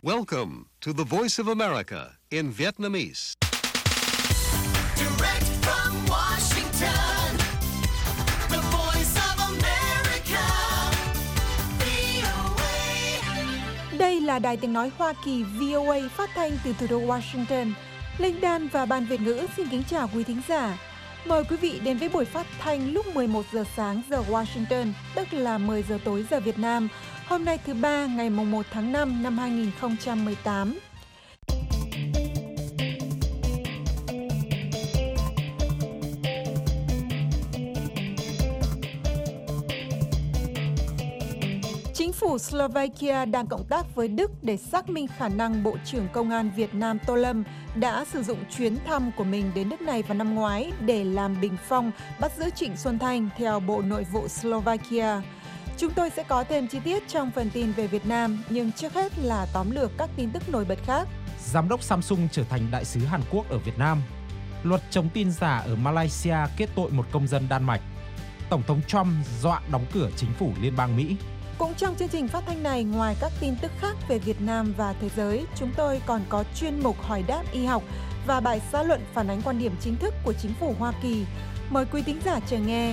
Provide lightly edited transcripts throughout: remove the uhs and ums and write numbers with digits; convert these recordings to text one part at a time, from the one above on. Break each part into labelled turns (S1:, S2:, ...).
S1: Welcome to the Voice of America in Vietnamese.
S2: Direct from Washington, the Voice of America, VOA.
S3: Đây là Đài Tiếng Nói Hoa Kỳ VOA phát thanh từ thủ đô Washington. Linh Đan và Ban Việt ngữ xin kính chào quý thính giả. Mời quý vị đến với buổi phát thanh lúc 11 giờ sáng giờ Washington, tức là 10 giờ tối giờ Việt Nam. Hôm nay thứ Ba, ngày 1 tháng 5 năm 2018. Chính phủ Slovakia đang cộng tác với Đức để xác minh khả năng Bộ trưởng Công an Việt Nam Tô Lâm đã sử dụng chuyến thăm của mình đến nước này vào năm ngoái để làm bình phong bắt giữ Trịnh Xuân Thanh theo Bộ Nội vụ Slovakia. Chúng tôi sẽ có thêm chi tiết trong phần tin về Việt Nam, nhưng trước hết là tóm lược các tin tức nổi bật khác.
S4: Giám đốc Samsung trở thành đại sứ Hàn Quốc ở Việt Nam. Luật chống tin giả ở Malaysia kết tội một công dân Đan Mạch. Tổng thống Trump dọa đóng cửa chính phủ liên bang Mỹ.
S3: Cũng trong chương trình phát thanh này, ngoài các tin tức khác về Việt Nam và thế giới, chúng tôi còn có chuyên mục hỏi đáp y học và bài xã luận phản ánh quan điểm chính thức của chính phủ Hoa Kỳ. Mời quý thính giả chờ nghe.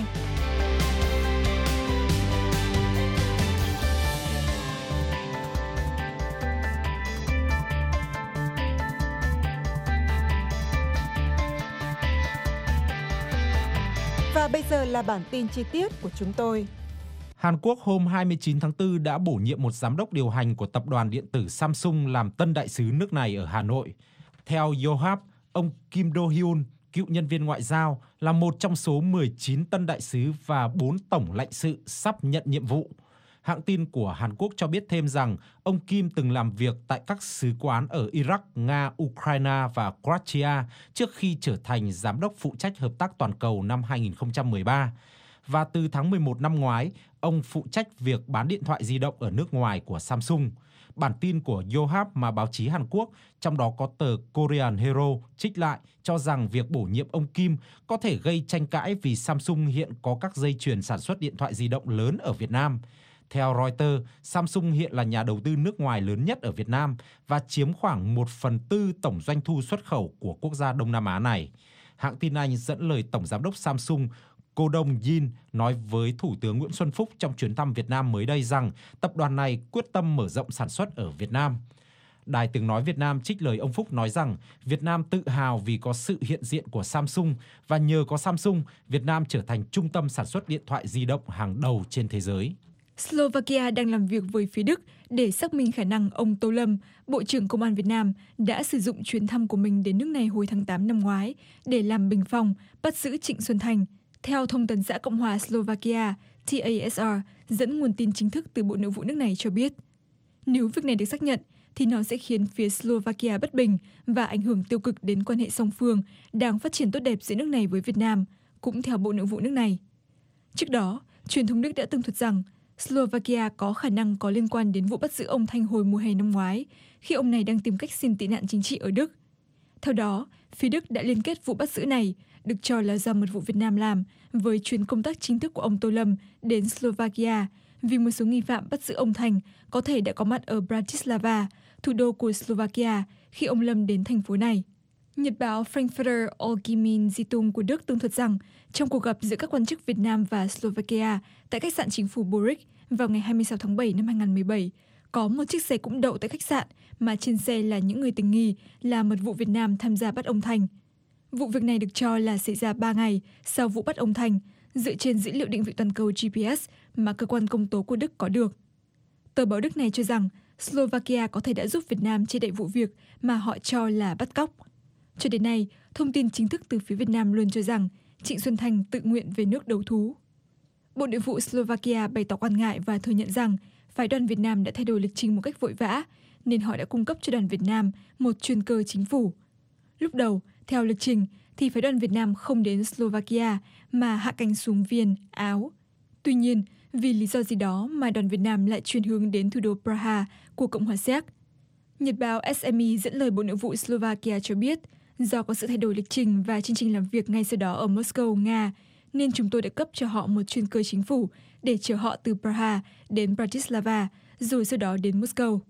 S3: Và bây giờ là bản tin chi tiết của chúng tôi.
S4: Hàn Quốc hôm 29 tháng 4 đã bổ nhiệm một giám đốc điều hành của tập đoàn điện tử Samsung làm tân đại sứ nước này ở Hà Nội. Theo Yonhap, ông Kim Do-hyun, cựu nhân viên ngoại giao, là một trong số 19 tân đại sứ và 4 tổng lãnh sự sắp nhận nhiệm vụ. Hãng tin của Hàn Quốc cho biết thêm rằng ông Kim từng làm việc tại các sứ quán ở Iraq, Nga, Ukraine và Croatia trước khi trở thành giám đốc phụ trách hợp tác toàn cầu năm 2013. Và từ tháng 11 năm ngoái, ông phụ trách việc bán điện thoại di động ở nước ngoài của Samsung. Bản tin của Yonhap mà báo chí Hàn Quốc, trong đó có tờ Korean Hero, trích lại cho rằng việc bổ nhiệm ông Kim có thể gây tranh cãi vì Samsung hiện có các dây chuyền sản xuất điện thoại di động lớn ở Việt Nam. Theo Reuters, Samsung hiện là nhà đầu tư nước ngoài lớn nhất ở Việt Nam và chiếm khoảng 1/4 tổng doanh thu xuất khẩu của quốc gia Đông Nam Á này. Hãng tin Anh dẫn lời Tổng Giám đốc Samsung Cô Đông Yin nói với Thủ tướng Nguyễn Xuân Phúc trong chuyến thăm Việt Nam mới đây rằng tập đoàn này quyết tâm mở rộng sản xuất ở Việt Nam. Đài Tiếng Nói Việt Nam trích lời ông Phúc nói rằng Việt Nam tự hào vì có sự hiện diện của Samsung và nhờ có Samsung, Việt Nam trở thành trung tâm sản xuất điện thoại di động hàng đầu trên thế giới.
S5: Slovakia đang làm việc với phía Đức để xác minh khả năng ông Tô Lâm, Bộ trưởng Công an Việt Nam, đã sử dụng chuyến thăm của mình đến nước này hồi tháng 8 năm ngoái để làm bình phong bắt giữ Trịnh Xuân Thanh. Theo Thông tấn xã Cộng hòa Slovakia, TASR, dẫn nguồn tin chính thức từ Bộ Nội vụ nước này cho biết, nếu việc này được xác nhận, thì nó sẽ khiến phía Slovakia bất bình và ảnh hưởng tiêu cực đến quan hệ song phương đang phát triển tốt đẹp giữa nước này với Việt Nam, cũng theo Bộ Nội vụ nước này. Trước đó, truyền thông Đức đã tường thuật rằng Slovakia có khả năng có liên quan đến vụ bắt giữ ông Thanh hồi mùa hè năm ngoái, khi ông này đang tìm cách xin tị nạn chính trị ở Đức. Theo đó, phía Đức đã liên kết vụ bắt giữ này, được cho là do mật vụ Việt Nam làm, với chuyến công tác chính thức của ông Tô Lâm đến Slovakia, vì một số nghi phạm bắt giữ ông Thanh có thể đã có mặt ở Bratislava, thủ đô của Slovakia, khi ông Lâm đến thành phố này. Nhật báo Frankfurter Allgemeine Zeitung của Đức tường thuật rằng, trong cuộc gặp giữa các quan chức Việt Nam và Slovakia tại khách sạn chính phủ Boric vào ngày 26 tháng 7 năm 2017, có một chiếc xe cũng đậu tại khách sạn mà trên xe là những người tình nghi là mật vụ Việt Nam tham gia bắt ông Thanh. Vụ việc này được cho là xảy ra 3 ngày sau vụ bắt ông Thanh, dựa trên dữ liệu định vị toàn cầu GPS mà cơ quan công tố của Đức có được. Tờ báo Đức này cho rằng Slovakia có thể đã giúp Việt Nam che đậy vụ việc mà họ cho là bắt cóc. Cho đến nay, thông tin chính thức từ phía Việt Nam luôn cho rằng Trịnh Xuân Thanh tự nguyện về nước đấu thú. Bộ Nội vụ Slovakia bày tỏ quan ngại và thừa nhận rằng phái đoàn Việt Nam đã thay đổi lịch trình một cách vội vã, nên họ đã cung cấp cho đoàn Việt Nam một chuyên cơ chính phủ. Lúc đầu, theo lịch trình, thì phái đoàn Việt Nam không đến Slovakia mà hạ cánh xuống Viên, Áo. Tuy nhiên, vì lý do gì đó mà đoàn Việt Nam lại chuyển hướng đến thủ đô Praha của Cộng hòa Séc. Nhật báo SME dẫn lời Bộ Nội vụ Slovakia cho biết, do có sự thay đổi lịch trình và chương trình làm việc ngay sau đó ở Moscow, Nga, nên chúng tôi đã cấp cho họ một chuyên cơ chính phủ để chở họ từ Praha đến Bratislava, rồi sau đó đến Moscow.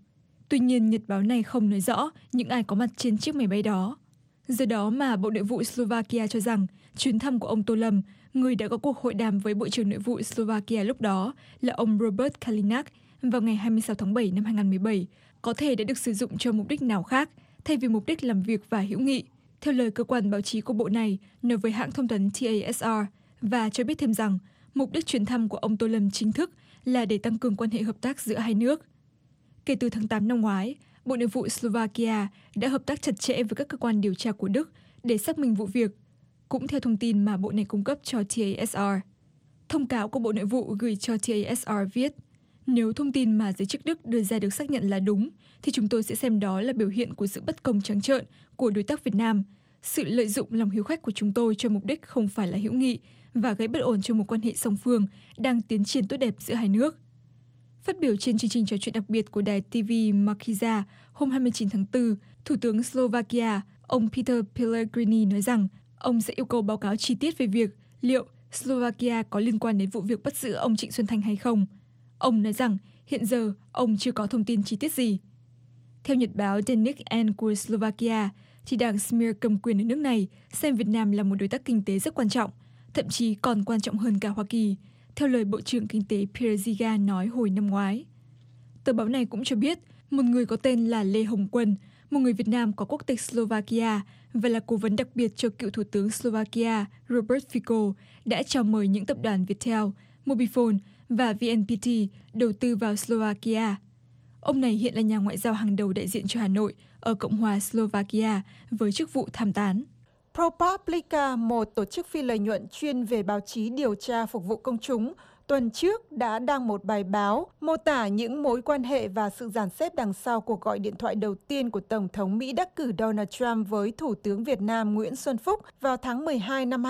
S5: Tuy nhiên, nhật báo này không nói rõ những ai có mặt trên chiếc máy bay đó. Do đó mà Bộ Nội vụ Slovakia cho rằng chuyến thăm của ông Tô Lâm, người đã có cuộc hội đàm với Bộ trưởng Nội vụ Slovakia lúc đó là ông Robert Kalinak vào ngày 26 tháng 7 năm 2017, có thể đã được sử dụng cho mục đích nào khác thay vì mục đích làm việc và hữu nghị, theo lời cơ quan báo chí của bộ này nói với hãng thông tấn TASR, và cho biết thêm rằng mục đích chuyến thăm của ông Tô Lâm chính thức là để tăng cường quan hệ hợp tác giữa hai nước. Kể từ tháng 8 năm ngoái, Bộ Nội vụ Slovakia đã hợp tác chặt chẽ với các cơ quan điều tra của Đức để xác minh vụ việc, cũng theo thông tin mà bộ này cung cấp cho TASR. Thông cáo của Bộ Nội vụ gửi cho TASR viết, nếu thông tin mà giới chức Đức đưa ra được xác nhận là đúng, thì chúng tôi sẽ xem đó là biểu hiện của sự bất công trắng trợn của đối tác Việt Nam, sự lợi dụng lòng hiếu khách của chúng tôi cho mục đích không phải là hữu nghị và gây bất ổn cho một quan hệ song phương đang tiến triển tốt đẹp giữa hai nước. Phát biểu trên chương trình trò chuyện đặc biệt của đài TV Markiza hôm 29 tháng 4, Thủ tướng Slovakia, ông Peter Pellegrini nói rằng ông sẽ yêu cầu báo cáo chi tiết về việc liệu Slovakia có liên quan đến vụ việc bắt giữ ông Trịnh Xuân Thanh hay không. Ông nói rằng hiện giờ ông chưa có thông tin chi tiết gì. Theo nhật báo Denik N của Slovakia, thì đảng Smer cầm quyền ở nước này xem Việt Nam là một đối tác kinh tế rất quan trọng, thậm chí còn quan trọng hơn cả Hoa Kỳ, theo lời Bộ trưởng Kinh tế Pierre Ziga nói hồi năm ngoái. Tờ báo này cũng cho biết một người có tên là Lê Hồng Quân, một người Việt Nam có quốc tịch Slovakia và là cố vấn đặc biệt cho cựu Thủ tướng Slovakia Robert Fico, đã chào mời những tập đoàn Viettel, Mobifone và VNPT đầu tư vào Slovakia. Ông này hiện là nhà ngoại giao hàng đầu đại diện cho Hà Nội ở Cộng hòa Slovakia với chức vụ tham tán.
S3: ProPublica, một tổ chức phi lợi nhuận chuyên về báo chí điều tra phục vụ công chúng, tuần trước đã đăng một bài báo mô tả những mối quan hệ và sự dàn xếp đằng sau cuộc gọi điện thoại đầu tiên của Tổng thống Mỹ đắc cử Donald Trump với Thủ tướng Việt Nam Nguyễn Xuân Phúc vào tháng 12 năm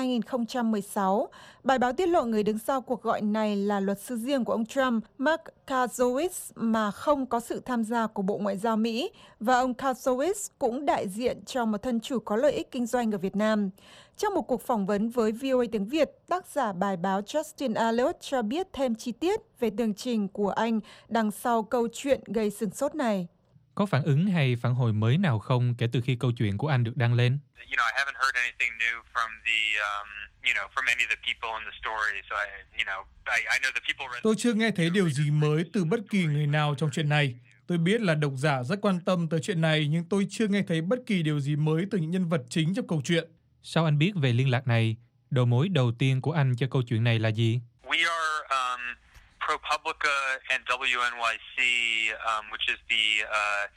S3: 2016. Bài báo tiết lộ người đứng sau cuộc gọi này là luật sư riêng của ông Trump, Mark Kaczorowski, mà không có sự tham gia của Bộ Ngoại giao Mỹ, và ông Kaczorowski cũng đại diện cho một thân chủ có lợi ích kinh doanh ở Việt Nam. Trong một cuộc phỏng vấn với VOA tiếng Việt, tác giả bài báo Justin Elliott cho biết thêm chi tiết về tường trình của anh đằng sau câu chuyện gây sửng sốt này.
S6: Có phản ứng hay phản hồi mới nào không kể từ khi câu chuyện của anh được đăng lên?
S7: Tôi chưa nghe thấy điều gì mới từ bất kỳ người nào trong chuyện này. Tôi biết là độc giả rất quan tâm tới chuyện này, nhưng tôi chưa nghe thấy bất kỳ điều gì mới từ những nhân vật chính trong câu chuyện.
S6: Sao anh biết về liên lạc này? Đầu mối đầu tiên của anh cho câu chuyện này là gì?
S8: ProPublica and WNYC, which is the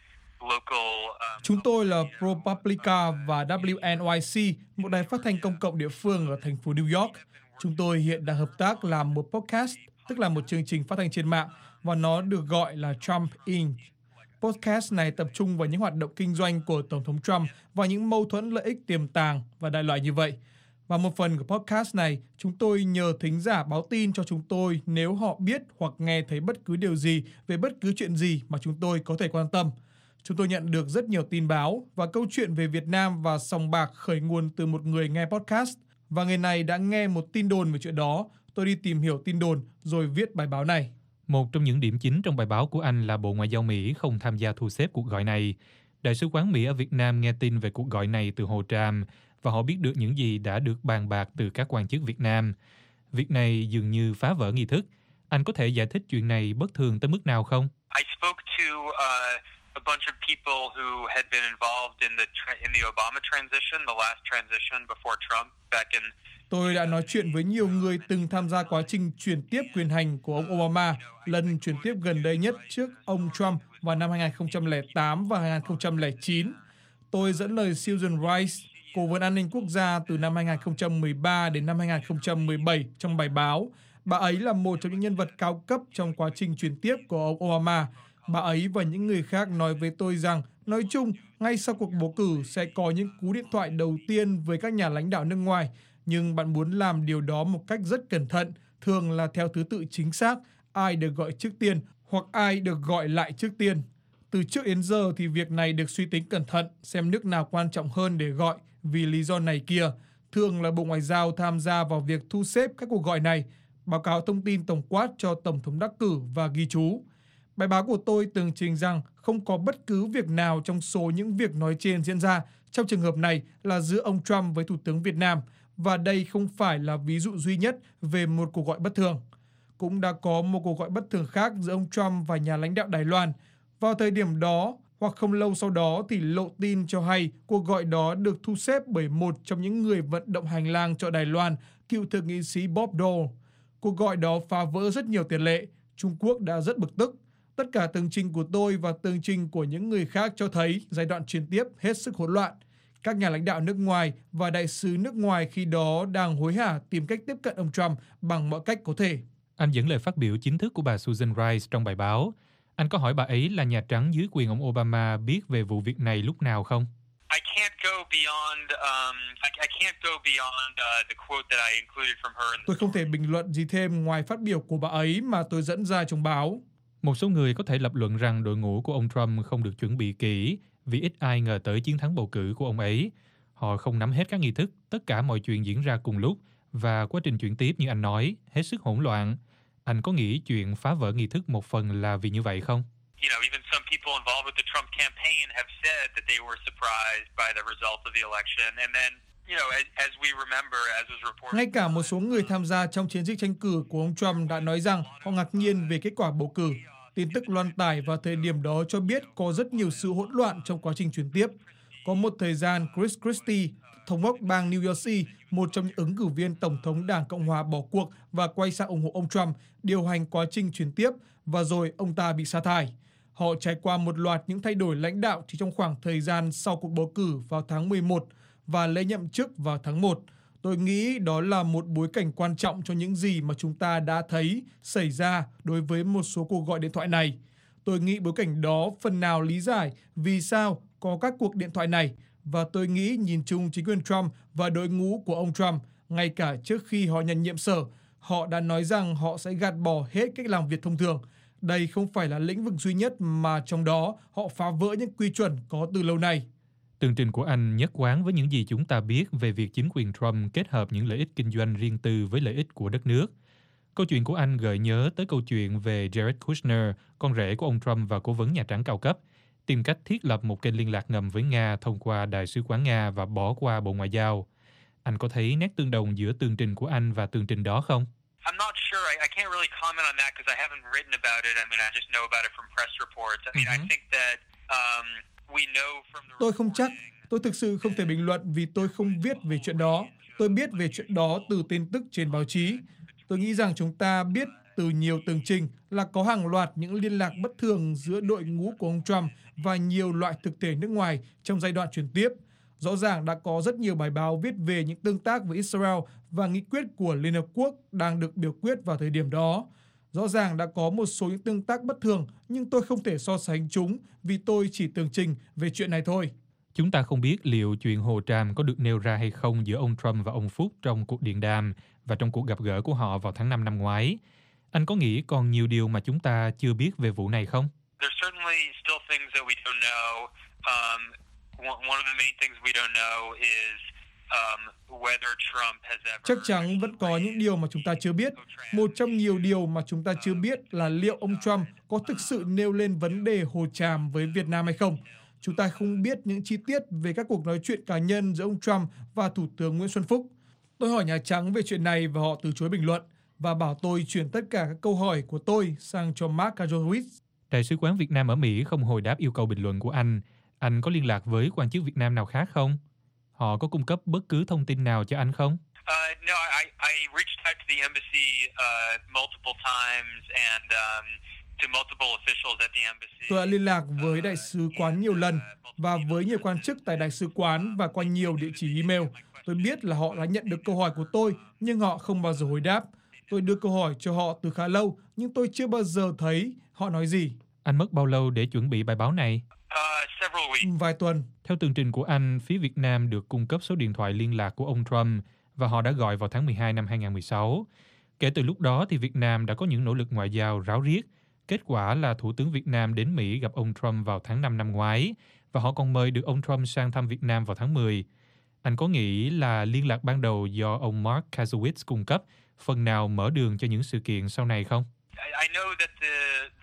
S8: local.
S7: Chúng tôi là ProPublica và WNYC, một đài phát thanh công cộng địa phương ở thành phố New York. Chúng tôi hiện đang hợp tác làm một podcast, tức là một chương trình phát thanh trên mạng, và nó được gọi là Trump Inc. Podcast này tập trung vào những hoạt động kinh doanh của Tổng thống Trump và những mâu thuẫn lợi ích tiềm tàng và đại loại như vậy. Và một phần của podcast này, chúng tôi nhờ thính giả báo tin cho chúng tôi nếu họ biết hoặc nghe thấy bất cứ điều gì về bất cứ chuyện gì mà chúng tôi có thể quan tâm. Chúng tôi nhận được rất nhiều tin báo và câu chuyện về Việt Nam và sòng bạc khởi nguồn từ một người nghe podcast. Và người này đã nghe một tin đồn về chuyện đó. Tôi đi tìm hiểu tin đồn rồi viết bài báo này.
S6: Một trong những điểm chính trong bài báo của anh là Bộ Ngoại giao Mỹ không tham gia thu xếp cuộc gọi này. Đại sứ quán Mỹ ở Việt Nam nghe tin về cuộc gọi này từ Hồ Tràm và họ biết được những gì đã được bàn bạc từ các quan chức Việt Nam. Việc này dường như phá vỡ nghi thức. Anh có thể giải thích chuyện này bất thường tới mức nào không?
S8: I spoke to a bunch of people who had been involved in the Obama transition, the last transition before Trump back in.
S7: Tôi đã nói chuyện với nhiều người từng tham gia quá trình chuyển tiếp quyền hành của ông Obama, lần chuyển tiếp gần đây nhất trước ông Trump vào năm 2008 và 2009. Tôi dẫn lời Susan Rice, Cố vấn an ninh quốc gia từ năm 2013 đến năm 2017 trong bài báo. Bà ấy là một trong những nhân vật cao cấp trong quá trình chuyển tiếp của ông Obama. Bà ấy và những người khác nói với tôi rằng, nói chung, ngay sau cuộc bầu cử sẽ có những cú điện thoại đầu tiên với các nhà lãnh đạo nước ngoài. Nhưng bạn muốn làm điều đó một cách rất cẩn thận, thường là theo thứ tự chính xác, ai được gọi trước tiên hoặc ai được gọi lại trước tiên. Từ trước đến giờ thì việc này được suy tính cẩn thận, xem nước nào quan trọng hơn để gọi vì lý do này kia. Thường là Bộ Ngoại giao tham gia vào việc thu xếp các cuộc gọi này, báo cáo thông tin tổng quát cho Tổng thống đắc cử và ghi chú. Bài báo của tôi tường trình rằng không có bất cứ việc nào trong số những việc nói trên diễn ra. Trong trường hợp này là giữa ông Trump với Thủ tướng Việt Nam, và đây không phải là ví dụ duy nhất về một cuộc gọi bất thường. Cũng đã có một cuộc gọi bất thường khác giữa ông Trump và nhà lãnh đạo Đài Loan. Vào thời điểm đó, hoặc không lâu sau đó thì lộ tin cho hay cuộc gọi đó được thu xếp bởi một trong những người vận động hành lang cho Đài Loan, cựu thượng nghị sĩ Bob Dole. Cuộc gọi đó phá vỡ rất nhiều tiền lệ. Trung Quốc đã rất bực tức. Tất cả tường trình của tôi và tường trình của những người khác cho thấy giai đoạn chuyển tiếp hết sức hỗn loạn. Các nhà lãnh đạo nước ngoài và đại sứ nước ngoài khi đó đang hối hả tìm cách tiếp cận ông Trump bằng mọi cách có thể.
S6: Anh dẫn lời phát biểu chính thức của bà Susan Rice trong bài báo. Anh có hỏi bà ấy là Nhà Trắng dưới quyền ông Obama biết về vụ việc này lúc nào không?
S8: I can't go beyond the quote that I included from her in the
S7: Tôi không thể bình luận gì thêm ngoài phát biểu của bà ấy mà tôi dẫn ra trong báo.
S6: Một số người có thể lập luận rằng đội ngũ của ông Trump không được chuẩn bị kỹ vì ít ai ngờ tới chiến thắng bầu cử của ông ấy. Họ không nắm hết các nghi thức, tất cả mọi chuyện diễn ra cùng lúc và quá trình chuyển tiếp như anh nói, hết sức hỗn loạn. Anh có nghĩ chuyện phá vỡ nghi thức một phần là vì như vậy không?
S8: Even some people involved with the Trump campaign have said that they were surprised by the result of the election. And then, as we remember, as was reported.
S7: Ngay cả một số người tham gia trong chiến dịch tranh cử của ông Trump đã nói rằng họ ngạc nhiên về kết quả bầu cử. Tin tức loan tải vào thời điểm đó cho biết có rất nhiều sự hỗn loạn trong quá trình chuyển tiếp. Có một thời gian, Chris Christie, thống đốc bang New Jersey, một trong những ứng cử viên Tổng thống Đảng Cộng hòa bỏ cuộc và quay sang ủng hộ ông Trump, điều hành quá trình chuyển tiếp, và rồi ông ta bị sa thải. Họ trải qua một loạt những thay đổi lãnh đạo chỉ trong khoảng thời gian sau cuộc bầu cử vào tháng 11 và lễ nhậm chức vào tháng 1. Tôi nghĩ đó là một bối cảnh quan trọng cho những gì mà chúng ta đã thấy xảy ra đối với một số cuộc gọi điện thoại này. Tôi nghĩ bối cảnh đó phần nào lý giải vì sao có các cuộc điện thoại này, và tôi nghĩ nhìn chung chính quyền Trump và đội ngũ của ông Trump, ngay cả trước khi họ nhận nhiệm sở, họ đã nói rằng họ sẽ gạt bỏ hết cách làm việc thông thường. Đây không phải là lĩnh vực duy nhất mà trong đó họ phá vỡ những quy chuẩn có từ lâu nay.
S6: Tường trình của anh nhất quán với những gì chúng ta biết về việc chính quyền Trump kết hợp những lợi ích kinh doanh riêng tư với lợi ích của đất nước. Câu chuyện của anh gợi nhớ tới câu chuyện về Jared Kushner, con rể của ông Trump và cố vấn Nhà Trắng cao cấp, tìm cách thiết lập một kênh liên lạc ngầm với Nga thông qua Đại sứ quán Nga và bỏ qua Bộ Ngoại giao. Anh có thấy nét tương đồng giữa tường trình của anh và tường trình đó không?
S8: I'm not sure. I can't really comment on that because I haven't written about it. I just know about it from press reports. I think that we know from the
S7: Tôi không chắc. Tôi thực sự không thể bình luận vì tôi không viết về chuyện đó. Tôi biết về chuyện đó từ tin tức trên báo chí. Tôi nghĩ rằng chúng ta biết từ nhiều tường trình là có hàng loạt những liên lạc bất thường giữa đội ngũ của ông Trump và nhiều loại thực thể nước ngoài trong giai đoạn chuyển tiếp. Rõ ràng đã có rất nhiều bài báo viết về những tương tác với Israel và nghị quyết của Liên Hợp Quốc đang được biểu quyết vào thời điểm đó. Rõ ràng đã có một số những tương tác bất thường, nhưng tôi không thể so sánh chúng vì tôi chỉ tường trình về chuyện này thôi.
S6: Chúng ta không biết liệu chuyện Hồ Tràm có được nêu ra hay không giữa ông Trump và ông Phúc trong cuộc điện đàm và trong cuộc gặp gỡ của họ vào tháng 5 năm ngoái. Anh có nghĩ còn nhiều điều mà chúng ta chưa biết về vụ này không?
S8: There's certainly still things that we don't know. One of the main things we don't know is whether Trump has ever.
S7: Chắc chắn vẫn có những điều mà chúng ta chưa biết. Một trong nhiều điều mà chúng ta chưa biết là liệu ông Trump có thực sự nêu lên vấn đề Hồ Tràm với Việt Nam hay không. Chúng ta không biết những chi tiết về các cuộc nói chuyện cá nhân giữa ông Trump và Thủ tướng Nguyễn Xuân Phúc. Tôi hỏi Nhà Trắng về chuyện này và họ từ chối bình luận và bảo tôi chuyển tất cả các câu hỏi của tôi sang cho Mark Kajowicz.
S6: Đại sứ quán Việt Nam ở Mỹ không hồi đáp yêu cầu bình luận của anh. Anh có liên lạc với quan chức Việt Nam nào khác không? Họ có cung cấp bất cứ thông tin nào cho anh không?
S8: No, I reached out to the embassy multiple times and to multiple officials at the embassy.
S7: Tôi đã liên lạc với đại sứ quán nhiều lần và với nhiều quan chức tại đại sứ quán và qua nhiều địa chỉ email. Tôi biết là họ đã nhận được câu hỏi của tôi, nhưng họ không bao giờ hồi đáp. Tôi đưa câu hỏi cho họ từ khá lâu, nhưng tôi chưa bao giờ thấy họ nói gì.
S6: Anh mất bao lâu để chuẩn bị bài báo này?
S8: Several weeks.
S7: Vài tuần.
S6: Theo tường trình của anh, phía Việt Nam được cung cấp số điện thoại liên lạc của ông Trump và họ đã gọi vào tháng 12 năm 2016. Kể từ lúc đó thì Việt Nam đã có những nỗ lực ngoại giao ráo riết. Kết quả là Thủ tướng Việt Nam đến Mỹ gặp ông Trump vào tháng 5 năm ngoái và họ còn mời được ông Trump sang thăm Việt Nam vào tháng 10. Anh có nghĩ là liên lạc ban đầu do ông Mark Kajowicz cung cấp phần nào mở đường cho những sự kiện sau này không?
S8: I know that the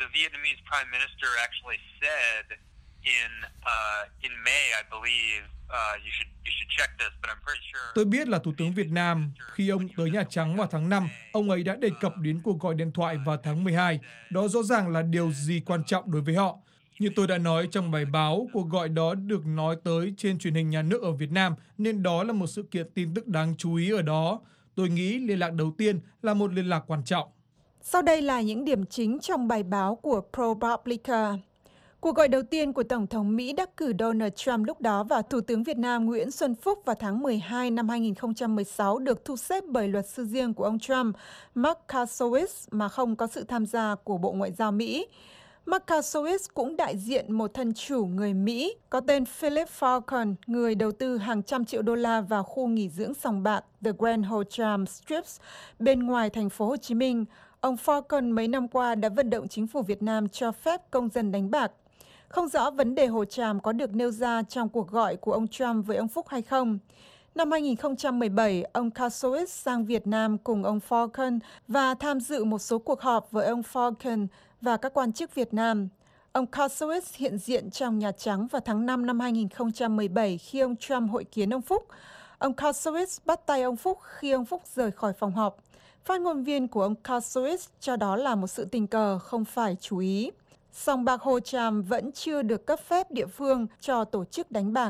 S8: the Vietnamese Prime Minister actually said in May, I believe, you should check this, but I'm pretty sure.
S7: Tôi biết là Thủ tướng Việt Nam, khi ông tới Nhà Trắng vào tháng 5, ông ấy đã đề cập đến cuộc gọi điện thoại vào tháng 12. Đó rõ ràng là điều gì quan trọng đối với họ. Như tôi đã nói trong bài báo, cuộc gọi đó được nói tới trên truyền hình nhà nước ở Việt Nam, nên đó là một sự kiện tin tức đáng chú ý ở đó. Tôi nghĩ liên lạc đầu tiên là một liên lạc quan trọng.
S3: Sau đây là những điểm chính trong bài báo của ProPublica. Cuộc gọi đầu tiên của Tổng thống Mỹ đắc cử Donald Trump lúc đó và Thủ tướng Việt Nam Nguyễn Xuân Phúc vào tháng 12 năm 2016 được thu xếp bởi luật sư riêng của ông Trump, Mark Kasowitz, mà không có sự tham gia của Bộ Ngoại giao Mỹ. Mark Kasowitz cũng đại diện một thân chủ người Mỹ có tên Philip Falcon, người đầu tư hàng trăm triệu đô la vào khu nghỉ dưỡng sòng bạc The Grand Hotel Strips bên ngoài thành phố Hồ Chí Minh. Ông Falcon mấy năm qua đã vận động chính phủ Việt Nam cho phép công dân đánh bạc. Không rõ vấn đề Hồ Tràm có được nêu ra trong cuộc gọi của ông Trump với ông Phúc hay không. Năm 2017, ông Kasowitz sang Việt Nam cùng ông Falcon và tham dự một số cuộc họp với ông Falcon và các quan chức Việt Nam. Ông Kasowitz hiện diện trong Nhà Trắng vào tháng 5 năm 2017 khi ông Trump hội kiến ông Phúc. Ông Kasowitz bắt tay ông Phúc khi ông Phúc rời khỏi phòng họp. Phát ngôn viên của ông Kasowitz cho đó là một sự tình cờ, không phải chú ý. Sòng bạc Hồ Tràm vẫn chưa được cấp phép địa phương cho tổ chức đánh bạc.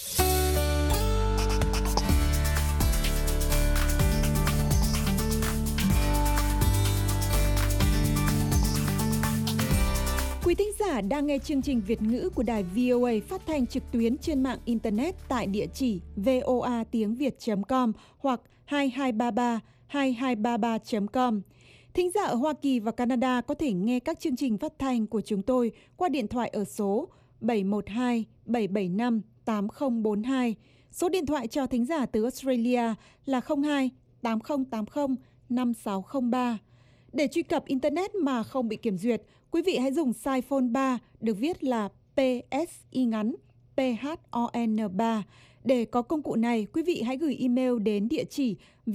S3: Quý thính giả đang nghe chương trình Việt ngữ của đài VOA phát thanh trực tuyến trên mạng Internet tại địa chỉ voatiengviet.com hoặc 2233 Thính giả ở Hoa Kỳ và Canada có thể nghe các chương trình phát thanh của chúng tôi qua điện thoại ở số 712-775-8042. Số điện thoại cho thính giả từ Australia là 02-8080-5603. Để truy cập Internet mà không bị kiểm duyệt, quý vị hãy dùng size phone 3 được viết là PSI ngắn PHON 3. Để có công cụ này, quý vị hãy gửi email đến địa chỉ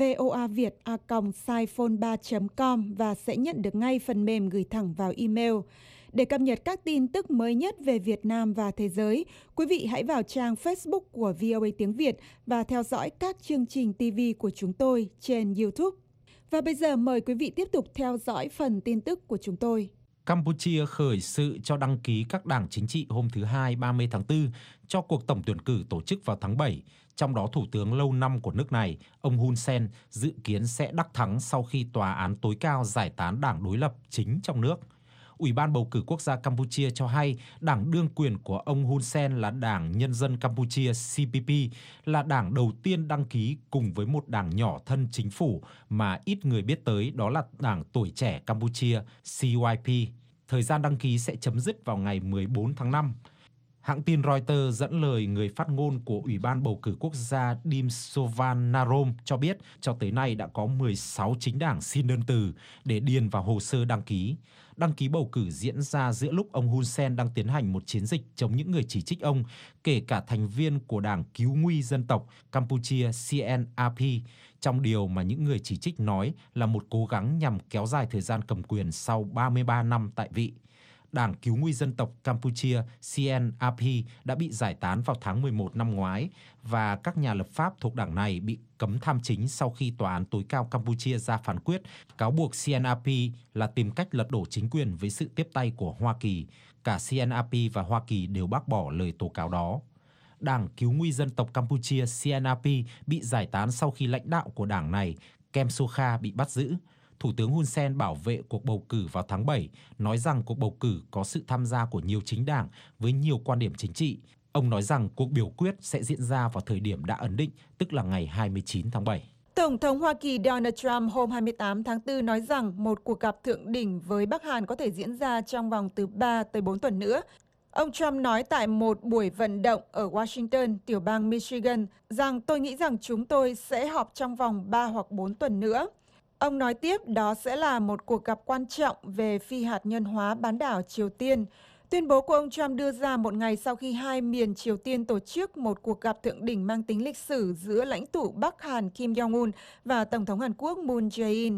S3: voaviet@siphone3.com và sẽ nhận được ngay phần mềm gửi thẳng vào email. Để cập nhật các tin tức mới nhất về Việt Nam và thế giới, quý vị hãy vào trang Facebook của VOA Tiếng Việt và theo dõi các chương trình TV của chúng tôi trên YouTube. Và bây giờ mời quý vị tiếp tục theo dõi phần tin tức của chúng tôi.
S4: Campuchia khởi sự cho đăng ký các đảng chính trị hôm thứ Hai 30 tháng 4 cho cuộc tổng tuyển cử tổ chức vào tháng 7. Trong đó Thủ tướng lâu năm của nước này, ông Hun Sen, dự kiến sẽ đắc thắng sau khi Tòa án tối cao giải tán đảng đối lập chính trong nước. Ủy ban bầu cử quốc gia Campuchia cho hay đảng đương quyền của ông Hun Sen là Đảng Nhân dân Campuchia CPP, là đảng đầu tiên đăng ký cùng với một đảng nhỏ thân chính phủ mà ít người biết tới, đó là Đảng Tuổi Trẻ Campuchia CYP. Thời gian đăng ký sẽ chấm dứt vào ngày 14 tháng 5. Hãng tin Reuters dẫn lời người phát ngôn của Ủy ban bầu cử quốc gia Dim Sovan Narom cho biết cho tới nay đã có 16 chính đảng xin đơn từ để điền vào hồ sơ đăng ký. Đăng ký bầu cử diễn ra giữa lúc ông Hun Sen đang tiến hành một chiến dịch chống những người chỉ trích ông, kể cả thành viên của Đảng Cứu nguy Dân tộc Campuchia CNRP, trong điều mà những người chỉ trích nói là một cố gắng nhằm kéo dài thời gian cầm quyền sau 33 năm tại vị. Đảng Cứu nguy Dân tộc Campuchia CNRP đã bị giải tán vào tháng 11 năm ngoái và các nhà lập pháp thuộc đảng này bị cấm tham chính sau khi Tòa án tối cao Campuchia ra phán quyết cáo buộc CNRP là tìm cách lật đổ chính quyền với sự tiếp tay của Hoa Kỳ. Cả CNRP và Hoa Kỳ đều bác bỏ lời tố cáo đó. Đảng Cứu nguy Dân tộc Campuchia CNRP bị giải tán sau khi lãnh đạo của đảng này, Kem Sokha, bị bắt giữ. Thủ tướng Hun Sen bảo vệ cuộc bầu cử vào tháng 7, nói rằng cuộc bầu cử có sự tham gia của nhiều chính đảng với nhiều quan điểm chính trị. Ông nói rằng cuộc biểu quyết sẽ diễn ra vào thời điểm đã ấn định, tức là ngày 29 tháng 7.
S3: Tổng thống Hoa Kỳ Donald Trump hôm 28 tháng 4 nói rằng một cuộc gặp thượng đỉnh với Bắc Hàn có thể diễn ra trong vòng từ 3 tới 4 tuần nữa. Ông Trump nói tại một buổi vận động ở Washington, tiểu bang Michigan, rằng tôi nghĩ rằng chúng tôi sẽ họp trong vòng 3 hoặc 4 tuần nữa. Ông nói tiếp đó sẽ là một cuộc gặp quan trọng về phi hạt nhân hóa bán đảo Triều Tiên. Tuyên bố của ông Trump đưa ra một ngày sau khi hai miền Triều Tiên tổ chức một cuộc gặp thượng đỉnh mang tính lịch sử giữa lãnh tụ Bắc Hàn Kim Jong-un và Tổng thống Hàn Quốc Moon Jae-in.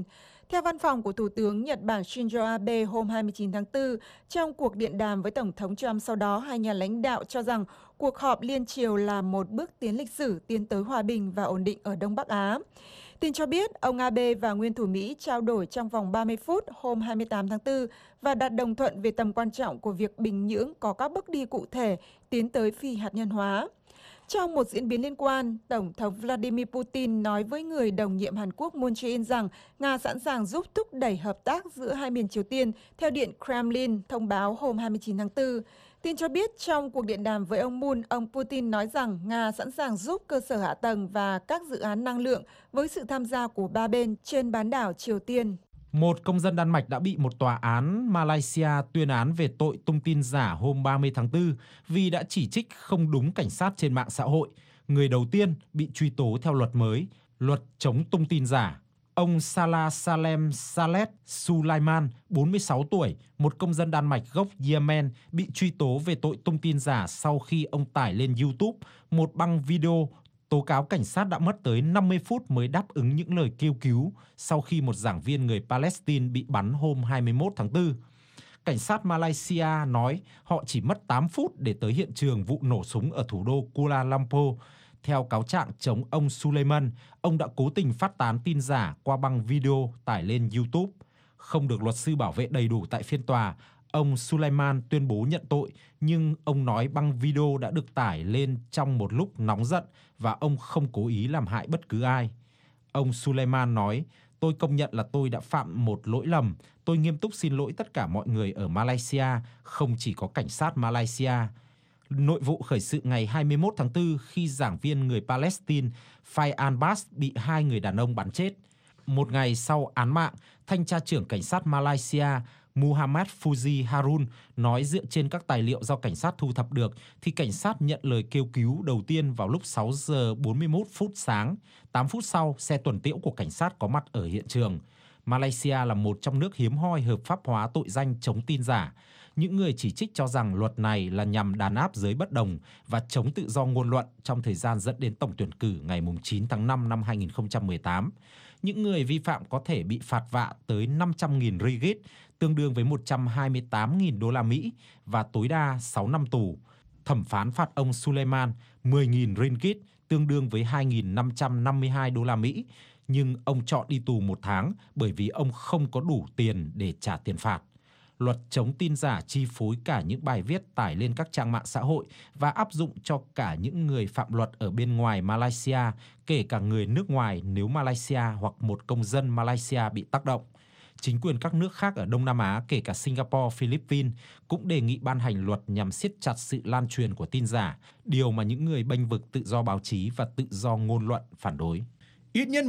S3: Theo văn phòng của Thủ tướng Nhật Bản Shinzo Abe hôm 29 tháng 4, trong cuộc điện đàm với Tổng thống Trump sau đó, hai nhà lãnh đạo cho rằng cuộc họp liên triều là một bước tiến lịch sử tiến tới hòa bình và ổn định ở Đông Bắc Á. Tin cho biết, ông Abe và nguyên thủ Mỹ trao đổi trong vòng 30 phút hôm 28 tháng 4 và đạt đồng thuận về tầm quan trọng của việc Bình Nhưỡng có các bước đi cụ thể tiến tới phi hạt nhân hóa. Trong một diễn biến liên quan, Tổng thống Vladimir Putin nói với người đồng nhiệm Hàn Quốc Moon Jae-in rằng Nga sẵn sàng giúp thúc đẩy hợp tác giữa hai miền Triều Tiên, theo Điện Kremlin thông báo hôm 29 tháng 4. Tin cho biết trong cuộc điện đàm với ông Moon, ông Putin nói rằng Nga sẵn sàng giúp cơ sở hạ tầng và các dự án năng lượng với sự tham gia của ba bên trên bán đảo Triều Tiên.
S4: Một công dân Đan Mạch đã bị một tòa án Malaysia tuyên án về tội tung tin giả hôm 30 tháng 4 vì đã chỉ trích không đúng cảnh sát trên mạng xã hội. Người đầu tiên bị truy tố theo luật mới, luật chống tung tin giả. Ông Salah Salem Saleh Sulaiman, 46 tuổi, một công dân Đan Mạch gốc Yemen, bị truy tố về tội tung tin giả sau khi ông tải lên YouTube một băng video tố cáo cảnh sát đã mất tới 50 phút mới đáp ứng những lời kêu cứu sau khi một giảng viên người Palestine bị bắn hôm 21 tháng 4. Cảnh sát Malaysia nói họ chỉ mất 8 phút để tới hiện trường vụ nổ súng ở thủ đô Kuala Lumpur. Theo cáo trạng chống ông Sulaiman, ông đã cố tình phát tán tin giả qua băng video tải lên YouTube. Không được luật sư bảo vệ đầy đủ tại phiên tòa, ông Sulaiman tuyên bố nhận tội, nhưng ông nói băng video đã được tải lên trong một lúc nóng giận và ông không cố ý làm hại bất cứ ai. Ông Sulaiman nói, tôi công nhận là tôi đã phạm một lỗi lầm. Tôi nghiêm túc xin lỗi tất cả mọi người ở Malaysia, không chỉ có cảnh sát Malaysia. Nội vụ khởi sự ngày 21 tháng 4 khi giảng viên người Palestine Fayyan Bass bị hai người đàn ông bắn chết. Một ngày sau án mạng, thanh tra trưởng cảnh sát Malaysia Muhammad Fuzi Harun nói dựa trên các tài liệu do cảnh sát thu thập được thì cảnh sát nhận lời kêu cứu đầu tiên vào lúc 6 giờ 41 phút sáng. 8 phút sau, xe tuần tiễu của cảnh sát có mặt ở hiện trường. Malaysia là một trong nước hiếm hoi hợp pháp hóa tội danh chống tin giả. Những người chỉ trích cho rằng luật này là nhằm đàn áp giới bất đồng và chống tự do ngôn luận trong thời gian dẫn đến tổng tuyển cử ngày 9 tháng 5 năm 2018. Những người vi phạm có thể bị phạt vạ tới 500.000 ringgit, tương đương với 128.000 đô la Mỹ và tối đa 6 năm tù. Thẩm phán phạt ông Sulaiman 10.000 ringgit, tương đương với 2.552 đô la Mỹ, nhưng ông chọn đi tù 1 tháng bởi vì ông không có đủ tiền để trả tiền phạt. Luật chống tin giả chi phối cả những bài viết tải lên các trang mạng xã hội và áp dụng cho cả những người phạm luật ở bên ngoài Malaysia, kể cả người nước ngoài nếu Malaysia hoặc một công dân Malaysia bị tác động. Chính quyền các nước khác ở Đông Nam Á, kể cả Singapore, Philippines, cũng đề nghị ban hành luật nhằm siết chặt sự lan truyền của tin giả, điều mà những người bênh vực tự do báo chí và tự do ngôn luận phản đối.
S7: Ít nhất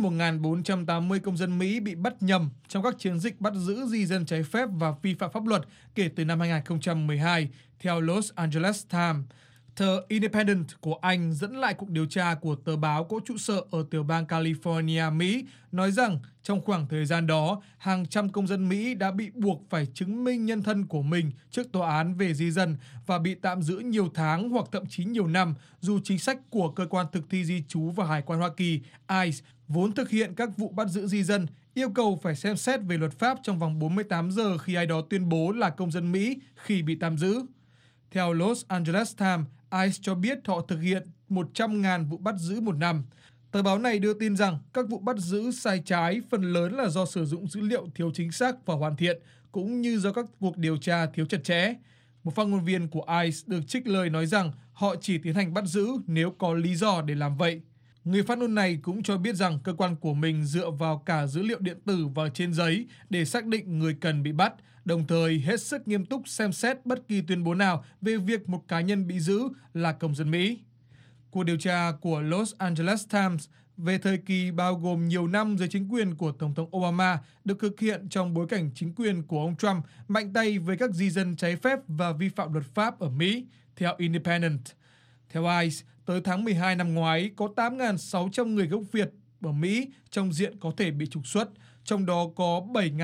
S7: 1.480 công dân Mỹ bị bắt nhầm trong các chiến dịch bắt giữ di dân trái phép và vi phạm pháp luật kể từ năm 2012, theo Los Angeles Times. Tờ Independent của Anh dẫn lại cuộc điều tra của tờ báo có trụ sở ở tiểu bang California, Mỹ, nói rằng trong khoảng thời gian đó, hàng trăm công dân Mỹ đã bị buộc phải chứng minh nhân thân của mình trước tòa án về di dân và bị tạm giữ nhiều tháng hoặc thậm chí nhiều năm, dù chính sách của Cơ quan Thực thi Di trú và Hải quan Hoa Kỳ, ICE, vốn thực hiện các vụ bắt giữ di dân, yêu cầu phải xem xét về luật pháp trong vòng 48 giờ khi ai đó tuyên bố là công dân Mỹ khi bị tạm giữ. Theo Los Angeles Times, ICE cho biết họ thực hiện 100.000 vụ bắt giữ một năm. Tờ báo này đưa tin rằng các vụ bắt giữ sai trái phần lớn là do sử dụng dữ liệu thiếu chính xác và hoàn thiện, cũng như do các cuộc điều tra thiếu chặt chẽ. Một phát ngôn viên của ICE được trích lời nói rằng họ chỉ tiến hành bắt giữ nếu có lý do để làm vậy. Người phát ngôn này cũng cho biết rằng cơ quan của mình dựa vào cả dữ liệu điện tử và trên giấy để xác định người cần bị bắt, đồng thời hết sức nghiêm túc xem xét bất kỳ tuyên bố nào về việc một cá nhân bị giữ là công dân Mỹ. Cuộc điều tra của Los Angeles Times về thời kỳ bao gồm nhiều năm dưới chính quyền của Tổng thống Obama được thực hiện trong bối cảnh chính quyền của ông Trump mạnh tay với các di dân trái phép và vi phạm luật pháp ở Mỹ, theo Independent. Theo ICE, tới tháng 12 năm ngoái, có 8.600 người gốc Việt ở Mỹ trong diện có thể bị trục xuất, trong đó có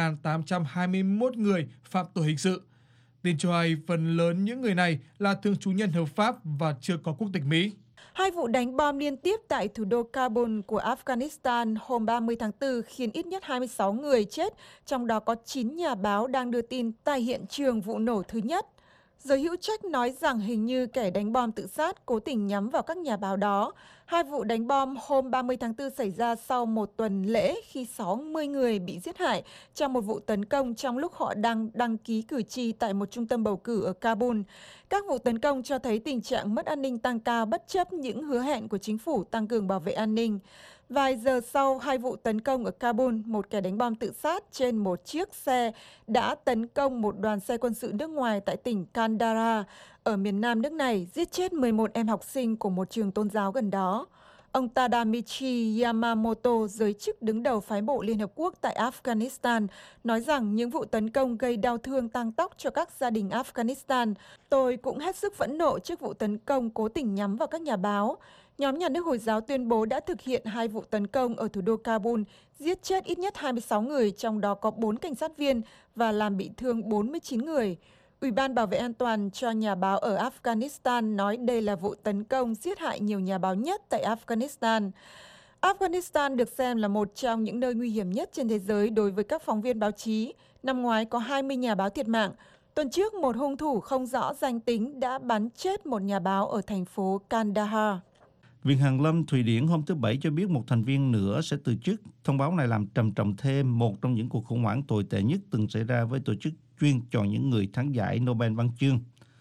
S7: 7.821 người phạm tội hình sự. Tin cho hay phần lớn những người này là thường trú nhân hợp pháp và chưa có quốc tịch Mỹ.
S3: Hai vụ đánh bom liên tiếp tại thủ đô Kabul của Afghanistan hôm 30 tháng 4 khiến ít nhất 26 người chết, trong đó có 9 nhà báo đang đưa tin tại hiện trường vụ nổ thứ nhất. Giới hữu trách nói rằng hình như kẻ đánh bom tự sát cố tình nhắm vào các nhà báo đó. Hai vụ đánh bom hôm 30 tháng 4 xảy ra sau một tuần lễ khi 60 người bị giết hại trong một vụ tấn công trong lúc họ đang đăng ký cử tri tại một trung tâm bầu cử ở Kabul. Các vụ tấn công cho thấy tình trạng mất an ninh tăng cao bất chấp những hứa hẹn của chính phủ tăng cường bảo vệ an ninh. Vài giờ sau hai vụ tấn công ở Kabul, một kẻ đánh bom tự sát trên một chiếc xe đã tấn công một đoàn xe quân sự nước ngoài tại tỉnh Kandahar ở miền nam nước này, giết chết 11 em học sinh của một trường tôn giáo gần đó. Ông Tadamichi Yamamoto, giới chức đứng đầu phái bộ Liên Hợp Quốc tại Afghanistan, nói rằng những vụ tấn công gây đau thương tang tóc cho các gia đình Afghanistan. Tôi cũng hết sức phẫn nộ trước vụ tấn công cố tình nhắm vào các nhà báo. Nhóm nhà nước Hồi giáo tuyên bố đã thực hiện hai vụ tấn công ở thủ đô Kabul, giết chết ít nhất 26 người, trong đó có 4 cảnh sát viên và làm bị thương 49 người. Ủy ban Bảo vệ an toàn cho nhà báo ở Afghanistan nói đây là vụ tấn công giết hại nhiều nhà báo nhất tại Afghanistan. Afghanistan được xem là một trong những nơi nguy hiểm nhất trên thế giới đối với các phóng viên báo chí. Năm ngoái có 20 nhà báo thiệt mạng. Tuần trước, một hung thủ không rõ danh tính đã bắn chết một nhà báo ở thành phố Kandahar.
S9: Viện Hàn lâm Thụy Điển hôm thứ Bảy cho biết một thành viên nữa sẽ từ chức. Thông báo này làm trầm trọng thêm một trong những cuộc khủng hoảng tồi tệ nhất từng xảy ra với tổ chức chuyên chọn những người thắng giải Nobel văn chương.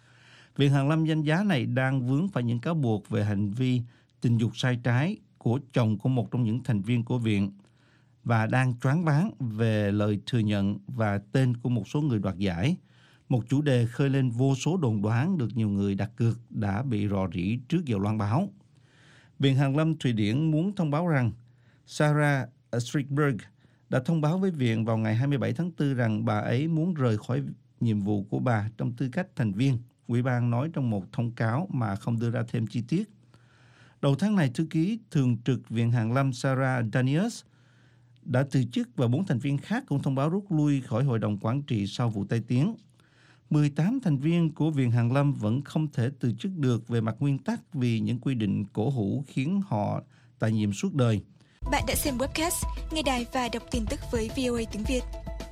S9: Viện Hàn lâm danh giá này đang vướng phải những cáo buộc về hành vi tình dục sai trái của chồng của một trong những thành viên của viện và đang choáng váng về lời thừa nhận và tên của một số người đoạt giải. Một chủ đề khơi lên vô số đồn đoán được nhiều người đặt cược đã bị rò rỉ trước giờ loan báo. Viện Hàn lâm Thụy Điển muốn thông báo rằng Sarah Strickberg đã thông báo với viện vào ngày 27 tháng 4 rằng bà ấy muốn rời khỏi nhiệm vụ của bà trong tư cách thành viên. Ủy ban nói trong một thông cáo mà không đưa ra thêm chi tiết. Đầu tháng này, thư ký thường trực Viện Hàn lâm Sarah Daniels đã từ chức và 4 thành viên khác cũng thông báo rút lui khỏi hội đồng quản trị sau vụ tai tiếng. 18 thành viên của Viện Hàn lâm vẫn không thể từ chức được về mặt nguyên tắc vì những quy định cổ hủ khiến họ tại nhiệm suốt đời.
S5: Bạn đã xem webcast, nghe đài và đọc tin tức với VOA tiếng Việt.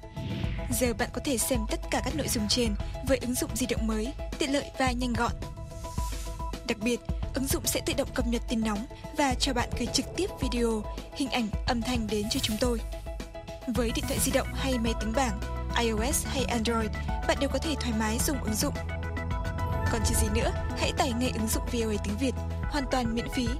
S5: Giờ bạn có thể xem tất cả các nội dung trên với ứng dụng di động mới, tiện lợi và nhanh gọn. Đặc biệt, ứng dụng sẽ tự động cập nhật tin nóng và cho bạn gửi trực tiếp video, hình ảnh, âm thanh đến cho chúng tôi. Với điện thoại di động hay máy tính bảng, iOS hay Android, bạn đều có thể thoải mái dùng ứng dụng. Còn chờ gì nữa, hãy tải ngay ứng dụng VOA tiếng Việt, hoàn toàn miễn phí.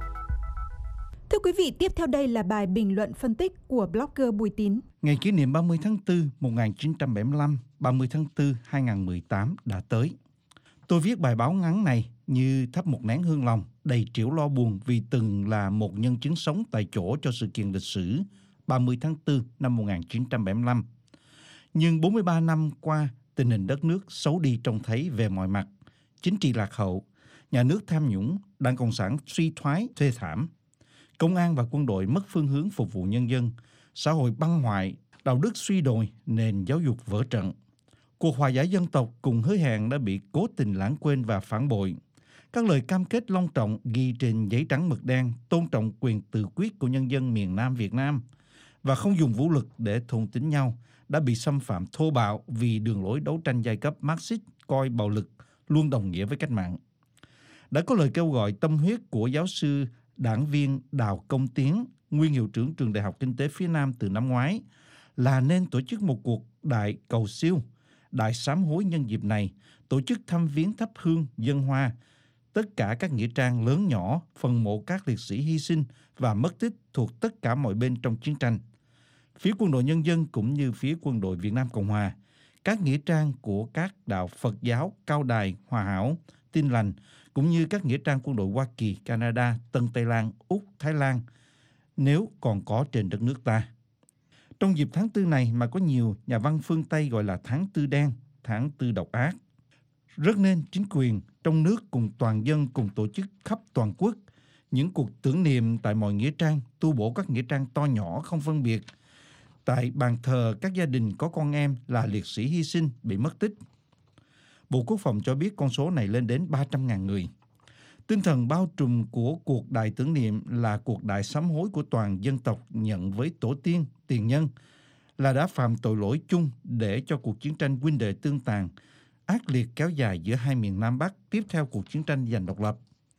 S3: Thưa quý vị, tiếp theo đây là bài bình luận phân tích của blogger Bùi Tín.
S9: Ngày kỷ niệm 30 tháng 4 1975, 30 tháng 4 2018 đã tới. Tôi viết bài báo ngắn này như thắp một nén hương lòng, đầy trĩu lo buồn vì từng là một nhân chứng sống tại chỗ cho sự kiện lịch sử 30 tháng 4 năm 1975. Nhưng 43 năm qua, tình hình đất nước xấu đi trông thấy về mọi mặt. Chính trị lạc hậu, nhà nước tham nhũng, Đảng Cộng sản suy thoái thê thảm. Công an và quân đội mất phương hướng phục vụ nhân dân, xã hội băng hoại, đạo đức suy đồi, nền giáo dục vỡ trận. Cuộc hòa giải dân tộc cùng hứa hẹn đã bị cố tình lãng quên và phản bội. Các lời cam kết long trọng ghi trên giấy trắng mực đen tôn trọng quyền tự quyết của nhân dân miền Nam Việt Nam và không dùng vũ lực để thôn tính nhau đã bị xâm phạm thô bạo vì đường lối đấu tranh giai cấp Marxist coi bạo lực luôn đồng nghĩa với cách mạng. Đã có lời kêu gọi tâm huyết của giáo sư đảng viên Đào Công Tiến, nguyên hiệu trưởng trường Đại học Kinh tế phía Nam từ năm ngoái, là nên tổ chức một cuộc đại cầu siêu, đại sám hối nhân dịp này, tổ chức thăm viếng thắp hương, dâng hoa, tất cả các nghĩa trang lớn nhỏ, phần mộ các liệt sĩ hy sinh và mất tích thuộc tất cả mọi bên trong chiến tranh. Phía quân đội nhân dân cũng như phía quân đội Việt Nam Cộng Hòa, các nghĩa trang của các đạo Phật giáo, Cao Đài, Hòa Hảo, Tin Lành, cũng như các nghĩa trang quân đội Hoa Kỳ, Canada, Tân Tây Lan, Úc, Thái Lan, nếu còn có trên đất nước ta. Trong dịp tháng 4 này mà có nhiều nhà văn phương Tây gọi là tháng 4 đen, tháng 4 độc ác. Rất nên chính quyền trong nước cùng toàn dân cùng tổ chức khắp toàn quốc những cuộc tưởng niệm tại mọi nghĩa trang, tu bổ các nghĩa trang to nhỏ không phân biệt, tại bàn thờ các gia đình có con em là liệt sĩ hy sinh bị mất tích. Bộ Quốc phòng cho biết con số này lên đến 300.000 người. Tinh thần bao trùm của cuộc đại tưởng niệm là cuộc đại sám hối của toàn dân tộc nhận với tổ tiên, tiền nhân là đã phạm tội lỗi chung để cho cuộc chiến tranh huynh đệ tương tàn, ác liệt kéo dài giữa hai miền Nam Bắc tiếp theo cuộc chiến tranh giành độc lập.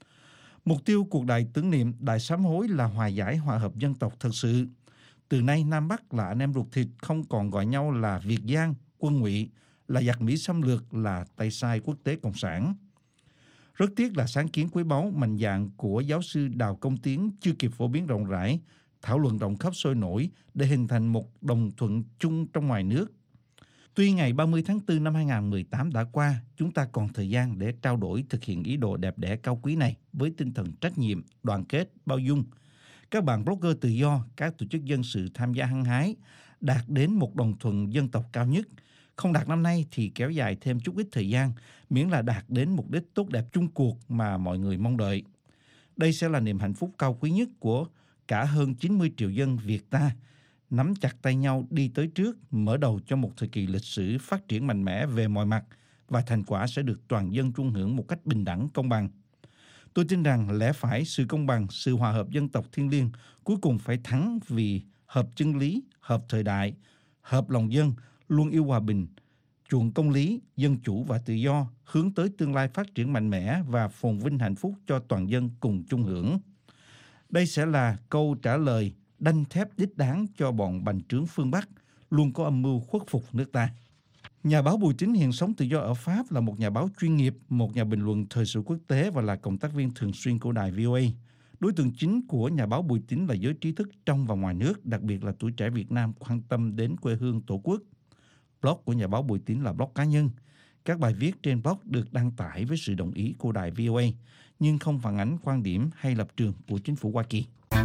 S9: Mục tiêu cuộc đại tưởng niệm, đại sám hối là hòa giải, hòa hợp dân tộc thật sự. Từ nay Nam Bắc là anh em ruột thịt, không còn gọi nhau là Việt Giang, quân Ngụy, là giặc Mỹ xâm lược, là tay sai quốc tế cộng sản. Rất tiếc là sáng kiến quý báu mạnh dạn của giáo sư Đào Công Tiến chưa kịp phổ biến rộng rãi, thảo luận rộng khắp sôi nổi để hình thành một đồng thuận chung trong ngoài nước. Tuy ngày 30 tháng 4 năm 2018 đã qua, chúng ta còn thời gian để trao đổi thực hiện ý đồ đẹp đẽ cao quý này với tinh thần trách nhiệm, đoàn kết, bao dung. Các bạn blogger tự do, các tổ chức dân sự tham gia hăng hái, đạt đến một đồng thuận dân tộc cao nhất. Không đạt năm nay thì kéo dài thêm chút ít thời gian, miễn là đạt đến mục đích tốt đẹp chung cuộc mà mọi người mong đợi. Đây sẽ là niềm hạnh phúc cao quý nhất của cả hơn 90 triệu dân Việt ta, nắm chặt tay nhau đi tới trước, mở đầu cho một thời kỳ lịch sử phát triển mạnh mẽ về mọi mặt và thành quả sẽ được toàn dân trung hưởng một cách bình đẳng, công bằng. Tôi tin rằng lẽ phải, sự công bằng, sự hòa hợp dân tộc thiêng liêng cuối cùng phải thắng vì hợp chân lý, hợp thời đại, hợp lòng dân, luôn yêu hòa bình, chuộng công lý, dân chủ và tự do, hướng tới tương lai phát triển mạnh mẽ và phồn vinh hạnh phúc cho toàn dân cùng chung hưởng. Đây sẽ là câu trả lời đanh thép đích đáng cho bọn bành trướng phương Bắc, luôn có âm mưu khuất phục nước ta. Nhà báo Bùi Tín hiện sống tự do ở Pháp, là một nhà báo chuyên nghiệp, một nhà bình luận thời sự quốc tế và là cộng tác viên thường xuyên của đài VOA. Đối tượng chính của nhà báo Bùi Tín là giới trí thức trong và ngoài nước, đặc biệt là tuổi trẻ Việt Nam quan tâm đến quê hương tổ quốc. Blog của nhà báo Bùi Tín là blog cá nhân. Các bài viết trên blog được đăng tải với sự đồng ý của đài VOA, nhưng không phản ánh quan điểm hay lập trường của chính phủ Hoa Kỳ.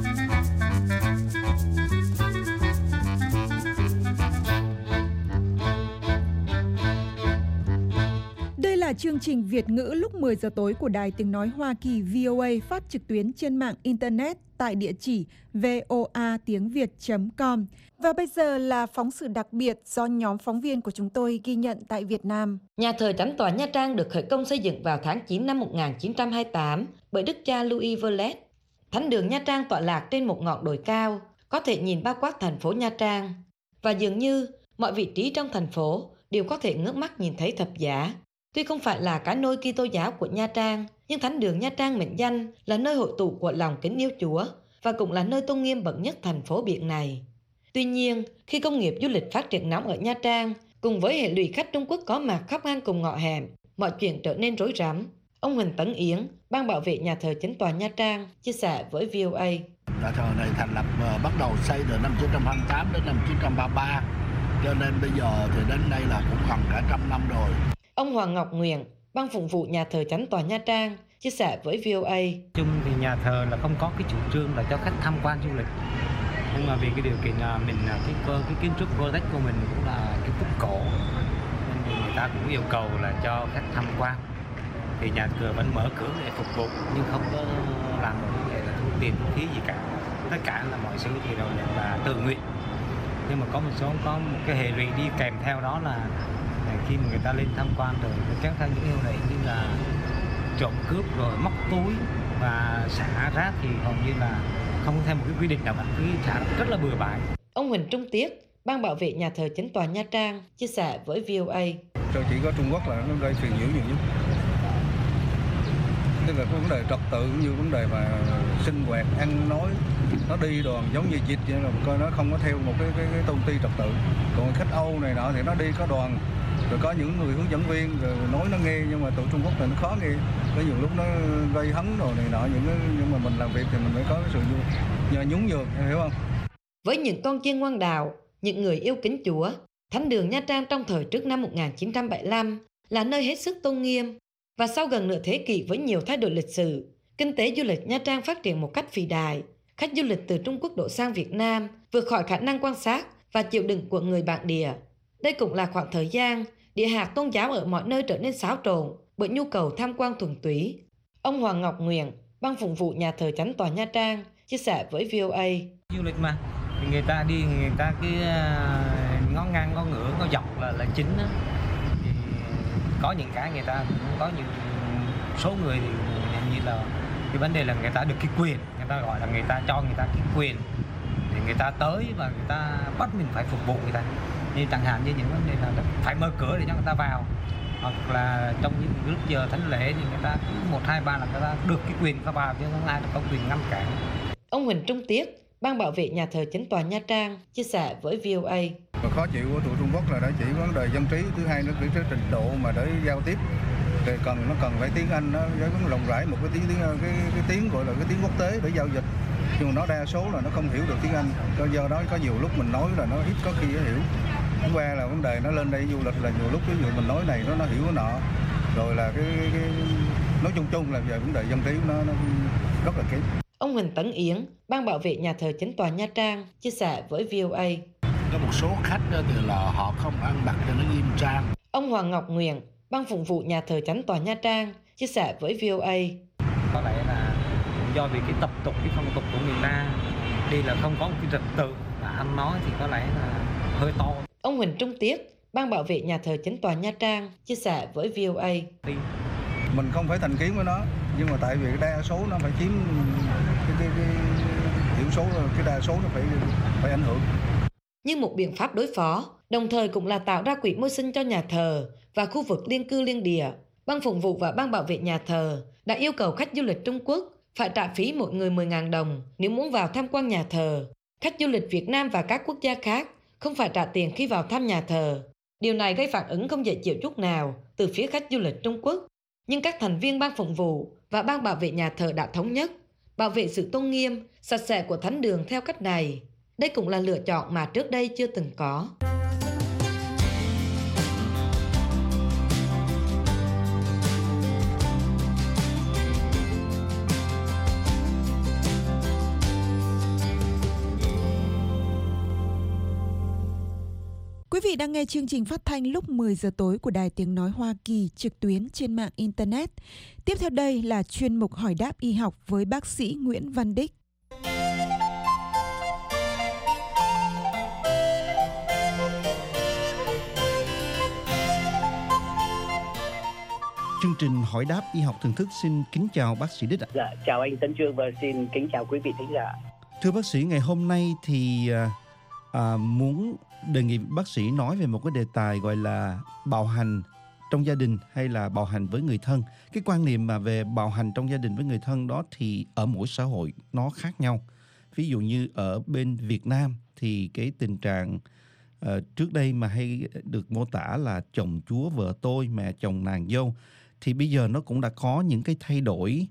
S3: Đây là chương trình Việt ngữ lúc 10 giờ tối của Đài Tiếng Nói Hoa Kỳ VOA, phát trực tuyến trên mạng Internet tại địa chỉ voatiengviet.com. Và bây giờ là phóng sự đặc biệt do nhóm phóng viên của chúng tôi ghi nhận tại Việt Nam.
S10: Nhà thờ Chánh tòa Nha Trang được khởi công xây dựng vào tháng 9 năm 1928 bởi đức cha Louis Verlet. Thánh đường Nha Trang tọa lạc trên một ngọn đồi cao, có thể nhìn bao quát thành phố Nha Trang. Và dường như mọi vị trí trong thành phố đều có thể ngước mắt nhìn thấy thập giá. Tuy không phải là cái nôi Kitô giáo của Nha Trang, nhưng thánh đường Nha Trang mệnh danh là nơi hội tụ của lòng kính yêu Chúa và cũng là nơi tôn nghiêm bậc nhất thành phố biển này. Tuy nhiên, khi công nghiệp du lịch phát triển nóng ở Nha Trang, cùng với hệ lụy khách Trung Quốc có mặt khắp ngang cùng ngõ hẻm, mọi chuyện trở nên rối rắm. Ông Huỳnh Tấn Yến, ban bảo vệ nhà thờ Chánh tòa Nha Trang, chia sẻ với VOA.
S11: Nhà thờ này thành lập bắt đầu xây từ năm 1928 đến năm 1933, cho nên bây giờ thì đến đây là cũng gần cả 100 năm rồi.
S10: Ông Hoàng Ngọc Nguyện, ban phụng vụ nhà thờ Chánh tòa Nha Trang, chia sẻ với VOA.
S12: Chung thì nhà thờ là không có cái chủ trương là cho khách tham quan du lịch, nhưng mà vì cái điều kiện mình cái kiến trúc Goretex của mình cũng là kiến trúc cổ, nên người ta cũng yêu cầu là cho khách tham quan. Thì nhà thờ vẫn mở cửa để phục vụ nhưng không có làm một cái là thu tiền thu phí gì cả. Tất cả là mọi sự thì đều là tự nguyện. Nhưng mà có một cái hệ lụy đi kèm theo đó là khi mà người ta lên tham quan rồi nó kéo theo những hệ lụy như là trộm cướp rồi móc túi và xả rác, thì hầu như là không theo một cái quy định nào cả, cứ xả rất là bừa bãi.
S10: Ông Huỳnh Trung Tiết, ban bảo vệ nhà thờ Chánh tòa Nha Trang, chia sẻ với VOA.
S13: Chỉ có Trung Quốc là nó gây phiền nhiễu nhiều nhất. Tức là có vấn đề trật tự cũng như vấn đề mà sinh hoạt, ăn nói, nó đi đoàn giống như dịch vậy, là coi nó không có theo một cái tôn ti trật tự. Còn khách Âu này nọ thì nó đi có đoàn, rồi có những người hướng dẫn viên rồi nói nó nghe, nhưng mà tụi Trung Quốc thì nó khó nghe, có nhiều lúc nó gây hấn rồi này nọ, nhưng mà mình làm việc thì mình phải có cái sự nhún nhường, hiểu không?
S10: Với những con chiên ngoan đạo, những người yêu kính Chúa, thánh đường Nha Trang trong thời trước năm 1975 là nơi hết sức tôn nghiêm. Và sau gần nửa thế kỷ với nhiều thay đổi lịch sử, kinh tế du lịch Nha Trang phát triển một cách phi đại. Khách du lịch từ Trung Quốc đổ sang Việt Nam vượt khỏi khả năng quan sát và chịu đựng của người bản địa. Đây cũng là khoảng thời gian địa hạt tôn giáo ở mọi nơi trở nên xáo trộn bởi nhu cầu tham quan thuần túy. Ông Hoàng Ngọc Nguyện, ban phụng vụ nhà thờ Chánh tòa Nha Trang, chia sẻ với VOA.
S12: Du lịch mà, thì người ta đi, người ta cứ ngó ngang, ngó ngửa, ngó dọc là chính đó. Thì có những cái người ta cũng có những số người thì nhìn là cái vấn đề là người ta được cái quyền, người ta gọi là người ta cho người ta cái quyền để người ta tới và người ta bắt mình phải phục vụ người ta. Như chẳng hạn như những vấn đề là phải mở cửa để cho người ta vào, hoặc là trong những lúc giờ thánh lễ thì người ta cứ 1, 2, 3 là người ta được cái quyền người ta vào, chứ không ai được có quyền ngăn cản.
S10: Ông Huỳnh Trung Tiết, ban bảo vệ nhà thờ Chánh tòa Nha Trang, chia sẻ với VOA.
S13: Khó chịu của tụi Trung Quốc là đã chỉ vấn đề dân trí, thứ hai nó cái trình độ mà để giao tiếp thì nó cần phải tiếng Anh, nó với rộng rãi một cái tiếng gọi là cái tiếng quốc tế để giao dịch, nhưng mà nó đa số là nó không hiểu được tiếng Anh, do đó có nhiều lúc mình nói là nó ít có khi nó hiểu. Thứ ba là vấn đề nó lên đây du lịch là nhiều lúc ví dụ mình nói này nó hiểu cái nọ, rồi là cái nói chung là về vấn đề dân trí nó rất là kém.
S10: Ông Huỳnh Tấn Yến, ban bảo vệ nhà thờ Chánh tòa Nha Trang, chia sẻ với VOA.
S11: Có một số khách thì là họ không ăn mặc cho nó nghiêm trang.
S10: Ông Hoàng Ngọc Nguyện, ban phụng vụ nhà thờ Chánh tòa Nha Trang, chia sẻ với VOA.
S12: Có lẽ là do vì cái tập tục, cái phong tục của người ta đi là không có một cái trật tự và ăn nói thì có lẽ là hơi to.
S10: Ông Huỳnh Trung Tiết, ban bảo vệ nhà thờ Chánh tòa Nha Trang, chia sẻ với VOA.
S13: Mình không phải thành kiến với nó, nhưng mà tại vì cái đa số nó phải chiếm cái thiểu số, cái đa số nó phải ảnh hưởng.
S10: Như một biện pháp đối phó, đồng thời cũng là tạo ra quỹ môi sinh cho nhà thờ và khu vực liên cư liên địa, ban phụng vụ và ban bảo vệ nhà thờ đã yêu cầu khách du lịch Trung Quốc phải trả phí mỗi người 10.000 đồng nếu muốn vào tham quan nhà thờ. Khách du lịch Việt Nam và các quốc gia khác không phải trả tiền khi vào thăm nhà thờ. Điều này gây phản ứng không dễ chịu chút nào từ phía khách du lịch Trung Quốc. Nhưng các thành viên ban phụng vụ và ban bảo vệ nhà thờ đã thống nhất bảo vệ sự tôn nghiêm, sạch sẽ của thánh đường theo cách này. Đây cũng là lựa chọn mà trước đây chưa từng có.
S3: Quý vị đang nghe chương trình phát thanh lúc 10 giờ tối của Đài Tiếng Nói Hoa Kỳ trực tuyến trên mạng Internet. Tiếp theo đây là chuyên mục hỏi đáp y học với bác sĩ Nguyễn Văn Đích.
S9: Chương trình hỏi đáp y học thường thức xin kính chào bác sĩ Đích ạ.
S14: Dạ, chào anh Tấn Trương và xin kính chào quý vị thính giả.
S9: Thưa bác sĩ, ngày hôm nay thì muốn đề nghị bác sĩ nói về một cái đề tài gọi là bạo hành trong gia đình hay là bạo hành với người thân. Cái quan niệm mà về bạo hành trong gia đình với người thân đó thì ở mỗi xã hội nó khác nhau. Ví dụ như ở bên Việt Nam thì cái tình trạng trước đây mà hay được mô tả là chồng chúa vợ tôi, mẹ chồng nàng dâu, thì bây giờ nó cũng đã có những cái thay đổi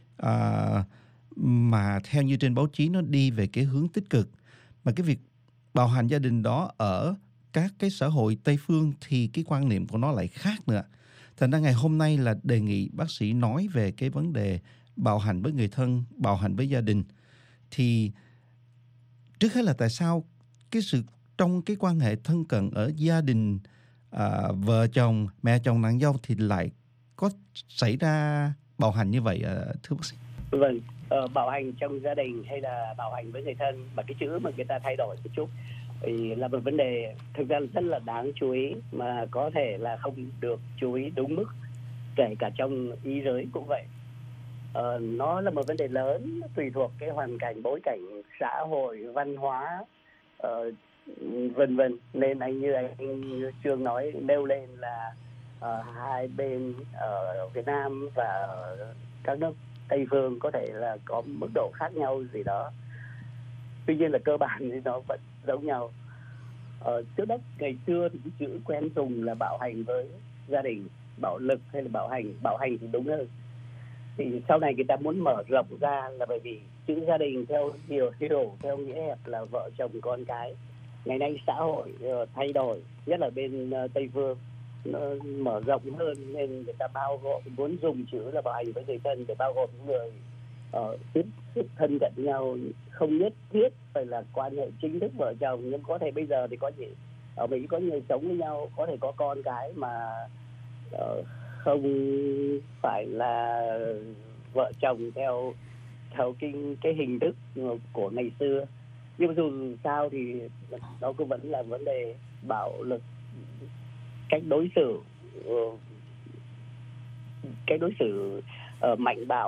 S9: mà theo như trên báo chí nó đi về cái hướng tích cực. Mà cái việc bạo hành gia đình đó ở các cái xã hội Tây phương thì cái quan niệm của nó lại khác nữa. Thành ra ngày hôm nay là đề nghị bác sĩ nói về cái vấn đề bạo hành với người thân, bạo hành với gia đình. Thì trước hết là tại sao cái sự trong cái quan hệ thân cận ở gia đình vợ chồng, mẹ chồng nàng dâu thì lại có xảy ra bạo hành như vậy thưa bác sĩ?
S14: Vâng, bạo hành trong gia đình hay là bạo hành với người thân, mà cái chữ mà người ta thay đổi một chút thì là một vấn đề thực ra rất là đáng chú ý, mà có thể là không được chú ý đúng mức, kể cả trong y giới cũng vậy. Nó là một vấn đề lớn tùy thuộc cái hoàn cảnh, bối cảnh xã hội, văn hóa, vân vân. Nên như anh Trương nói, nêu lên là hai bên ở Việt Nam và ở các nước Tây phương có thể là có mức độ khác nhau gì đó. Tuy nhiên là cơ bản thì nó vẫn giống nhau. Trước đó ngày xưa thì cái chữ quen dùng là bạo hành với gia đình, bạo lực hay là bạo hành thì đúng hơn. Thì sau này người ta muốn mở rộng ra là bởi vì chữ gia đình theo hiểu theo nghĩa hẹp là vợ chồng con cái. Ngày nay xã hội thay đổi, nhất là bên Tây phương nó mở rộng hơn, nên người ta bao gồm, muốn dùng chữ là bạo hành với người thân để bao gồm những người tiếp xúc thân cận nhau, không nhất thiết phải là quan hệ chính thức vợ chồng, nhưng có thể bây giờ thì có gì ở Mỹ có người sống với nhau, có thể có con cái mà không phải là vợ chồng theo cái hình thức của ngày xưa. Nhưng dù sao thì nó cũng vẫn là vấn đề bạo lực, cách đối xử mạnh bạo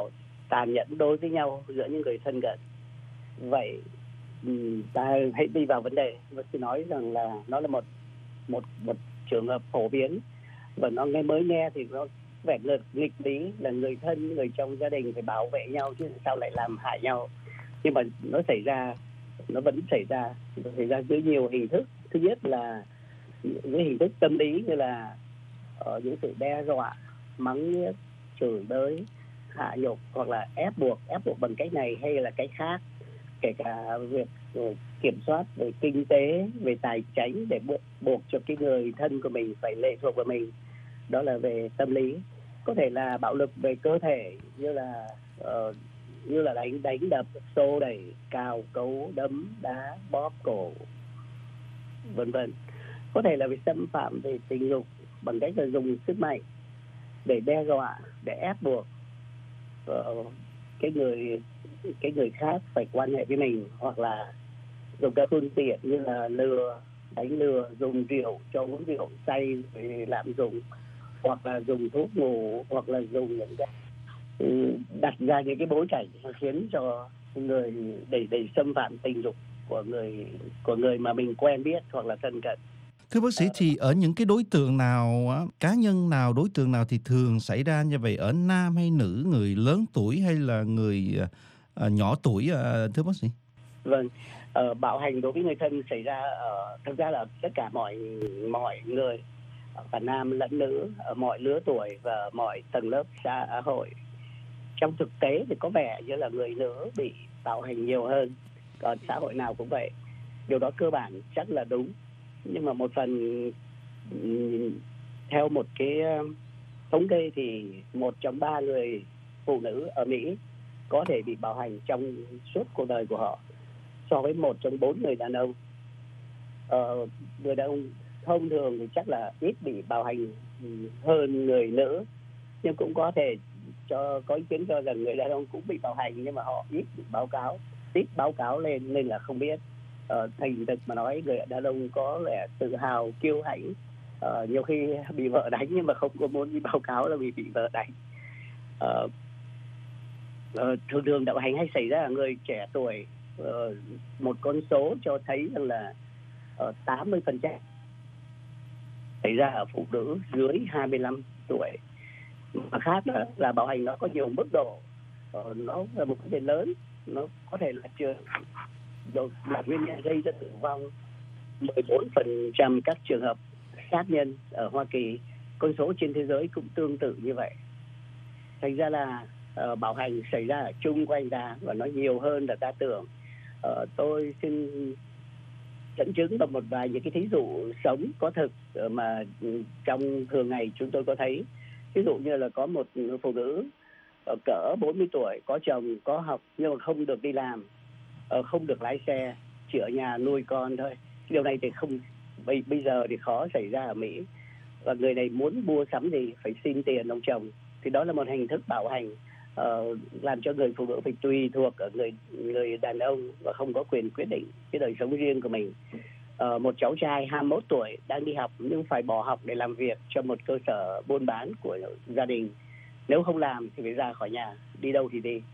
S14: tàn nhẫn đối với nhau giữa những người thân cận. Vậy ta hãy đi vào vấn đề và tôi nói rằng là nó là một trường hợp phổ biến, và nó mới nghe thì nó vẻ nghịch lý là người thân, người trong gia đình phải bảo vệ nhau chứ sao lại làm hại nhau. Nhưng mà nó vẫn xảy ra dưới nhiều hình thức. Thứ nhất là những hình thức tâm lý, như là những sự đe dọa, mắng nhiếc, chửi bới, hạ nhục, hoặc là ép buộc bằng cách này hay là cách khác, kể cả việc kiểm soát về kinh tế, về tài chính để buộc cho cái người thân của mình phải lệ thuộc vào mình. Đó là về tâm lý. Có thể là bạo lực về cơ thể, như là đánh đập, xô đẩy, cào cấu, đấm đá, bóp cổ, vân vân. Có thể là về xâm phạm về tình dục bằng cách là dùng sức mạnh để đe dọa, để ép buộc cái người khác phải quan hệ với mình, hoặc là dùng các phương tiện như là đánh lừa, dùng rượu cho uống rượu say để lạm dụng, hoặc là dùng thuốc ngủ, hoặc là dùng những cái đặt ra những cái bối cảnh khiến cho người để xâm phạm tình dục của người mà mình quen biết hoặc là thân cận.
S9: Thưa bác sĩ, thì ở những cái đối tượng nào, cá nhân nào, đối tượng nào thì thường xảy ra như vậy, ở nam hay nữ, người lớn tuổi hay là người nhỏ tuổi, thưa bác sĩ?
S14: Vâng, bạo hành đối với người thân xảy ra thực ra là tất cả mọi người, cả nam lẫn nữ, ở mọi lứa tuổi và mọi tầng lớp xã hội. Trong thực tế thì có vẻ như là người nữ bị bạo hành nhiều hơn, còn xã hội nào cũng vậy. Điều đó cơ bản chắc là đúng, nhưng mà một phần theo một cái thống kê thì 1 trong 3 người phụ nữ ở Mỹ có thể bị bạo hành trong suốt cuộc đời của họ, so với 1 trong 4 người đàn ông. Người đàn ông thông thường thì chắc là ít bị bạo hành hơn người nữ, nhưng cũng có thể có ý kiến cho rằng người đàn ông cũng bị bạo hành, nhưng mà họ ít báo cáo lên nên là không biết. Thành thực mà nói, người đàn ông có vẻ tự hào, kiêu hãnh, nhiều khi bị vợ đánh nhưng mà không có muốn đi báo cáo là vì bị vợ đánh. Thường bạo hành hay xảy ra ở người trẻ tuổi. Một con số cho thấy rằng là 80% xảy ra ở phụ nữ dưới 25 tuổi. Mà khác đó là bạo hành nó có nhiều mức độ, nó là một vấn đề lớn. Nó có thể là nguyên nhân gây ra tử vong 14% các trường hợp sát nhân ở Hoa Kỳ. Con số trên thế giới cũng tương tự như vậy. Thành ra là bạo hành xảy ra ở chung quanh ta và nó nhiều hơn là ta tưởng. Tôi xin dẫn chứng vào một vài những cái thí dụ sống có thực mà trong thường ngày chúng tôi có thấy. Ví dụ như là có một phụ nữ cỡ 40 tuổi, có chồng, có học nhưng mà không được đi làm, không được lái xe, chỉ ở nhà nuôi con thôi. Điều này thì bây giờ thì khó xảy ra ở Mỹ. Và người này muốn mua sắm gì phải xin tiền ông chồng. Thì đó là một hình thức bạo hành, làm cho người phụ nữ phải tùy thuộc ở người đàn ông và không có quyền quyết định cái đời sống riêng của mình. Một cháu trai 21 tuổi đang đi học nhưng phải bỏ học để làm việc cho một cơ sở buôn bán của gia đình. Nếu không làm thì phải ra khỏi nhà, đi đâu thì đi.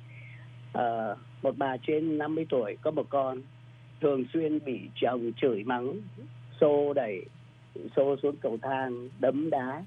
S14: Một bà trên 50 tuổi có một con, thường xuyên bị chồng chửi mắng, xô đẩy, xô xuống cầu thang, đấm đá.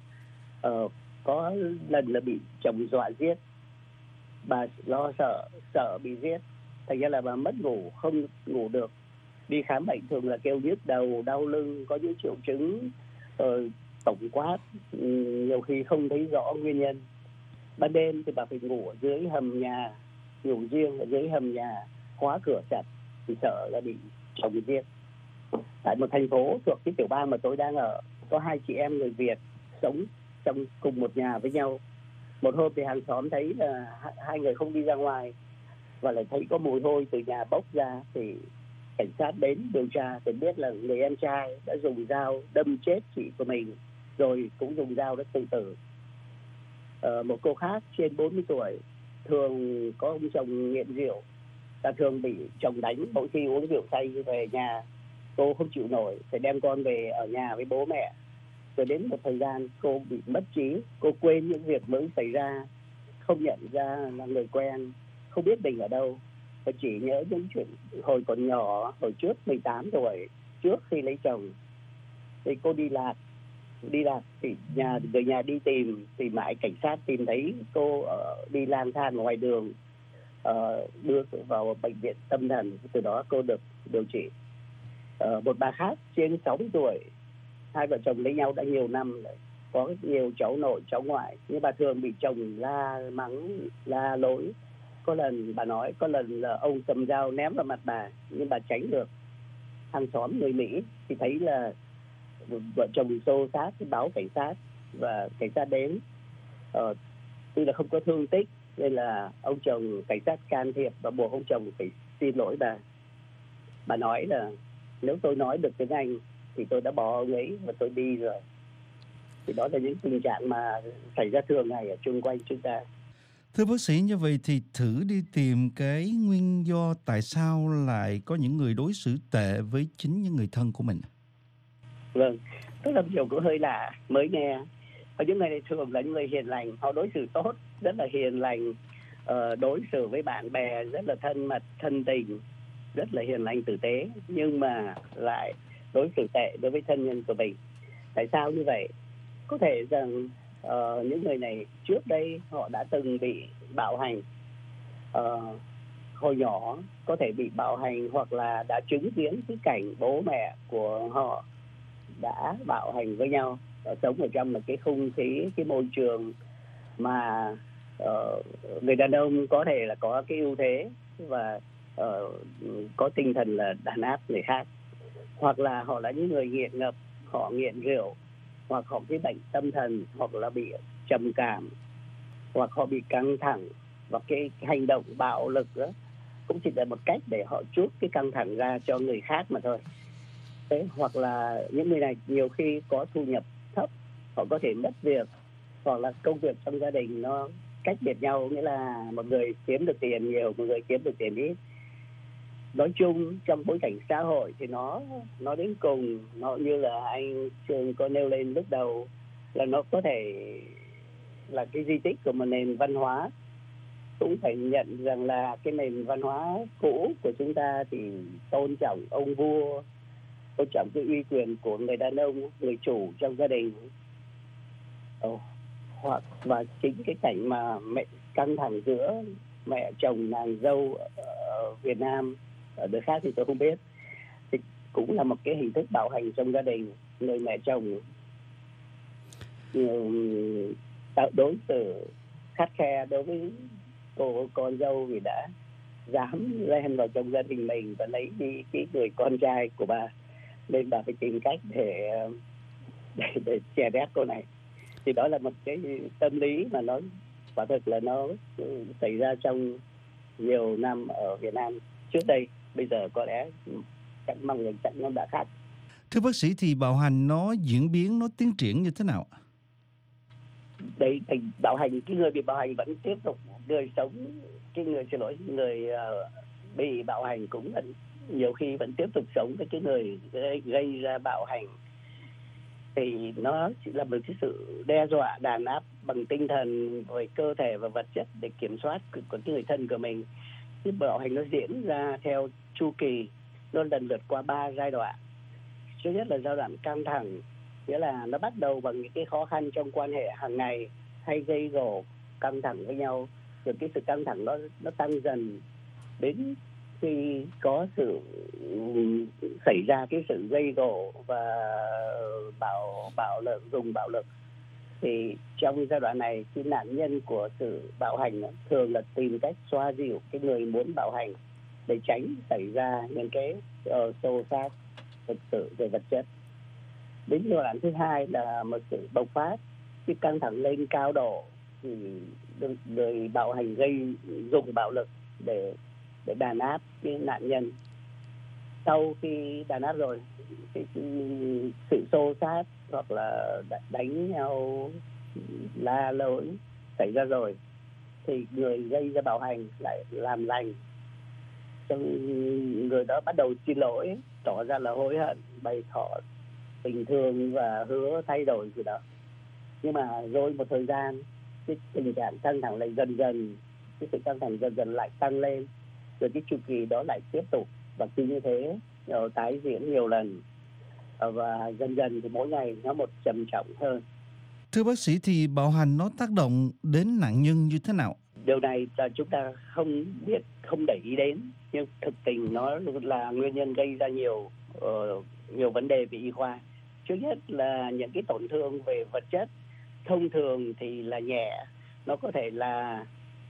S14: Có lần là bị chồng dọa giết. Bà lo sợ bị giết, thành ra là bà mất ngủ, không ngủ được. Đi khám bệnh thường là kêu nhức đầu, đau lưng, có những triệu chứng tổng quát, nhiều khi không thấy rõ nguyên nhân. Ban đêm thì bà phải ngủ ở dưới hầm nhà, ngủ riêng ở dưới hầm nhà, khóa cửa chặt thì sợ là bị chồng giết. Tại một thành phố thuộc cái tiểu bang mà tôi đang ở, có 2 chị em người Việt sống trong cùng một nhà với nhau. Một hôm thì hàng xóm thấy là 2 người không đi ra ngoài và lại thấy có mùi hôi từ nhà bốc ra, thì cảnh sát đến điều tra thì biết là người em trai đã dùng dao đâm chết chị của mình, rồi cũng dùng dao để tự tử. Một cô khác trên 40 tuổi, thường có ông chồng nghiện rượu, ta thường bị chồng đánh mỗi khi uống rượu say về nhà. Cô không chịu nổi, phải đem con về ở nhà với bố mẹ. Rồi đến một thời gian cô bị mất trí, cô quên những việc mới xảy ra, không nhận ra là người quen, không biết mình ở đâu, và chỉ nhớ những chuyện hồi còn nhỏ, hồi trước 18 tuổi, trước khi lấy chồng. Thì cô đi lạc thì người nhà đi tìm mãi, cảnh sát tìm thấy cô đi lang thang ngoài đường, đưa vào bệnh viện tâm thần. Từ đó cô được điều trị. Một bà khác trên 60 tuổi, hai vợ chồng lấy nhau đã nhiều năm rồi, có nhiều cháu nội cháu ngoại, nhưng bà thường bị chồng la mắng, la lối. Có lần bà nói có lần là ông cầm dao ném vào mặt bà, nhưng bà tránh được. Hàng xóm người Mỹ thì thấy là vợ chồng xô xát thì báo cảnh sát, và cảnh sát đến. Tuy là không có thương tích, nên là ông chồng, cảnh sát can thiệp và buộc ông chồng phải xin lỗi bà. Bà nói là nếu tôi nói được tiếng Anh thì tôi đã bỏ ông ấy và tôi đi rồi. Thì đó là những tình trạng mà xảy ra thường ngày ở chung quanh chúng ta.
S9: Thưa bác sĩ, như vậy thì thử đi tìm cái nguyên do tại sao lại có những người đối xử tệ với chính những người thân của mình.
S14: Vâng, tức là điều cũng hơi lạ, mới nghe. Và những người này thường là những người hiền lành, họ đối xử tốt, rất là hiền lành, đối xử với bạn bè rất là thân mật, thân tình, rất là hiền lành tử tế, nhưng mà lại đối xử tệ đối với thân nhân của mình. Tại sao như vậy? Có thể rằng những người này trước đây họ đã từng bị bạo hành, hồi nhỏ có thể bị bạo hành, hoặc là đã chứng kiến cái cảnh bố mẹ của họ đã bạo hành với nhau, sống ở trong một cái không khí, cái môi trường mà người đàn ông có thể là có cái ưu thế và có tinh thần là đàn áp người khác, hoặc là họ là những người nghiện ngập, họ nghiện rượu, hoặc họ bị bệnh tâm thần, hoặc là bị trầm cảm, hoặc họ bị căng thẳng, và cái hành động bạo lực đó cũng chỉ là một cách để họ trút cái căng thẳng ra cho người khác mà thôi. Thế, hoặc là những người này nhiều khi có thu nhập thấp, họ có thể mất việc, hoặc là công việc trong gia đình nó cách biệt nhau, nghĩa là một người kiếm được tiền nhiều, một người kiếm được tiền ít. Nói chung trong bối cảnh xã hội thì nó đến cùng, nó như là anh Trường có nêu lên lúc đầu, là nó có thể là cái di tích của một nền văn hóa. Cũng phải nhận rằng là cái nền văn hóa cũ của chúng ta thì tôn trọng ông vua, tôn trọng cái uy quyền của người đàn ông, người chủ trong gia đình. Hoặc và chính cái cảnh mà mẹ căng thẳng giữa mẹ chồng nàng dâu ở Việt Nam, ở nơi khác thì tôi không biết, thì cũng là một cái hình thức bạo hành trong gia đình. Người mẹ chồng đối xử khắt khe đối với cô con dâu vì đã dám lên vào trong gia đình mình và lấy đi cái người con trai của bà, nên bà phải tìm cách để chèn ép cô này. Thì đó là một cái tâm lý mà nó quả thực là nó xảy ra trong nhiều năm ở Việt Nam trước đây. Bây giờ có lẽ chắc mong rằng chắc nó đã khác.
S9: Thưa bác sĩ, thì bạo hành nó diễn biến, nó tiến triển như thế nào?
S14: Đấy, bạo hành, cái người bị bạo hành vẫn tiếp tục người sống, người bị bạo hành cũng nhiều khi vẫn tiếp tục sống với cái người gây ra bạo hành. Thì nó chỉ là một cái sự đe dọa, đàn áp bằng tinh thần, với cơ thể và vật chất để kiểm soát của cái người thân của mình. Cái bạo hành nó diễn ra theo chu kỳ, nó lần lượt qua 3 giai đoạn. Thứ nhất là giai đoạn căng thẳng, nghĩa là nó bắt đầu bằng những cái khó khăn trong quan hệ hàng ngày, hay gây gổ, căng thẳng với nhau, rồi cái sự căng thẳng nó tăng dần đến khi có sự xảy ra cái sự gây gổ và bạo lực, dùng bạo lực. Thì trong giai đoạn này, cái nạn nhân của sự bạo hành thường là tìm cách xoa dịu cái người muốn bạo hành để tránh xảy ra những cái xô xát thực sự về vật chất. Đến giai đoạn thứ hai là một sự bộc phát, cái căng thẳng lên cao độ thì người bạo hành dùng bạo lực để đàn áp cái nạn nhân. Sau khi đàn áp rồi, cái sự xô xát hoặc là đánh nhau, la lối xảy ra rồi, thì người gây ra bạo hành lại làm lành. Người đó bắt đầu xin lỗi, tỏ ra là hối hận, bày tỏ tình thương và hứa thay đổi gì đó. Nhưng mà rồi một thời gian cái tình trạng căng thẳng lại dần dần, cái sự căng thẳng dần dần lại tăng lên, rồi cái chu kỳ đó lại tiếp tục, và cứ như thế tái diễn nhiều lần, và dần dần thì mỗi ngày nó một trầm trọng hơn.
S9: Thưa bác sĩ, thì bạo hành nó tác động đến nạn nhân như thế nào?
S14: Điều này là chúng ta không biết, không để ý đến, nhưng thực tình nó là nguyên nhân gây ra nhiều vấn đề về y khoa. Trước nhất là những cái tổn thương về vật chất, thông thường thì là nhẹ, nó có thể là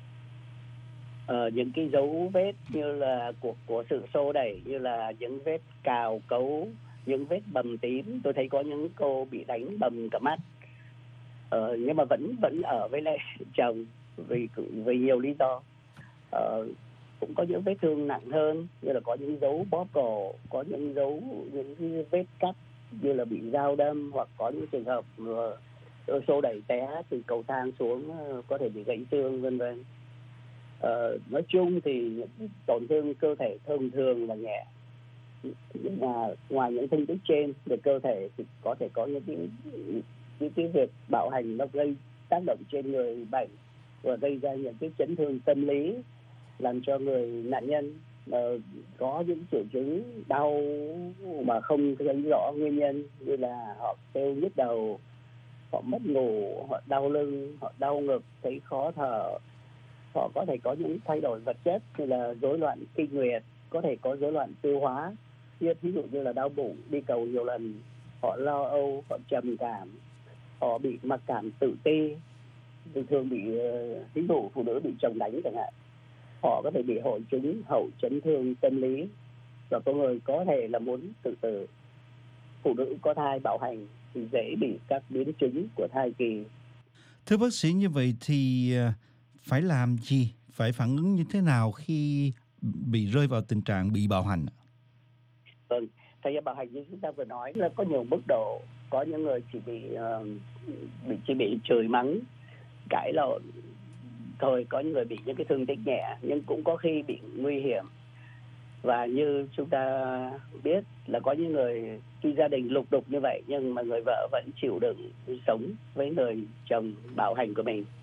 S14: những cái dấu vết như là của sự xô đẩy, như là những vết cào cấu, những vết bầm tím. Tôi thấy có những cô bị đánh bầm cả mắt, nhưng mà vẫn ở với lại chồng vì nhiều lý do. Cũng có những vết thương nặng hơn, như là có những dấu bóp cổ, có những cái vết cắt như là bị dao đâm, hoặc có những trường hợp xô đẩy té từ cầu thang xuống, có thể bị gãy xương, vân vân. Nói chung thì những tổn thương cơ thể thường là nhẹ, nhưng mà ngoài những thương tích trên về cơ thể thì có thể có những cái việc bạo hành nó gây tác động trên người bệnh và gây ra những cái chấn thương tâm lý, làm cho người nạn nhân có những triệu chứng đau mà không thấy rõ nguyên nhân, như là họ kêu nhức đầu, họ mất ngủ, họ đau lưng, họ đau ngực, thấy khó thở. Họ có thể có những thay đổi vật chất như là rối loạn kinh nguyệt, có thể có rối loạn tiêu hóa, ví dụ như là đau bụng, đi cầu nhiều lần, họ lo âu, họ trầm cảm, họ bị mặc cảm tự ti, thường bị ví dụ phụ nữ bị chồng đánh chẳng hạn. Họ có thể bị hội chứng hậu chấn thương tâm lý, và có người có thể là muốn tự tử. Phụ nữ có thai bạo hành thì dễ bị các biến chứng của thai kỳ.
S9: Thưa bác sĩ, như vậy thì phải làm gì, phải phản ứng như thế nào khi bị rơi vào tình trạng bị bạo hành?
S14: Vâng, thời gian bạo hành như chúng ta vừa nói là có nhiều mức độ. Có những người chỉ bị chửi mắng, cãi lộn thôi, có những người bị những cái thương tích nhẹ, nhưng cũng có khi bị nguy hiểm. Và như chúng ta biết là có những người khi gia đình lục đục như vậy, nhưng mà người vợ vẫn chịu đựng sống với người chồng bạo hành của mình.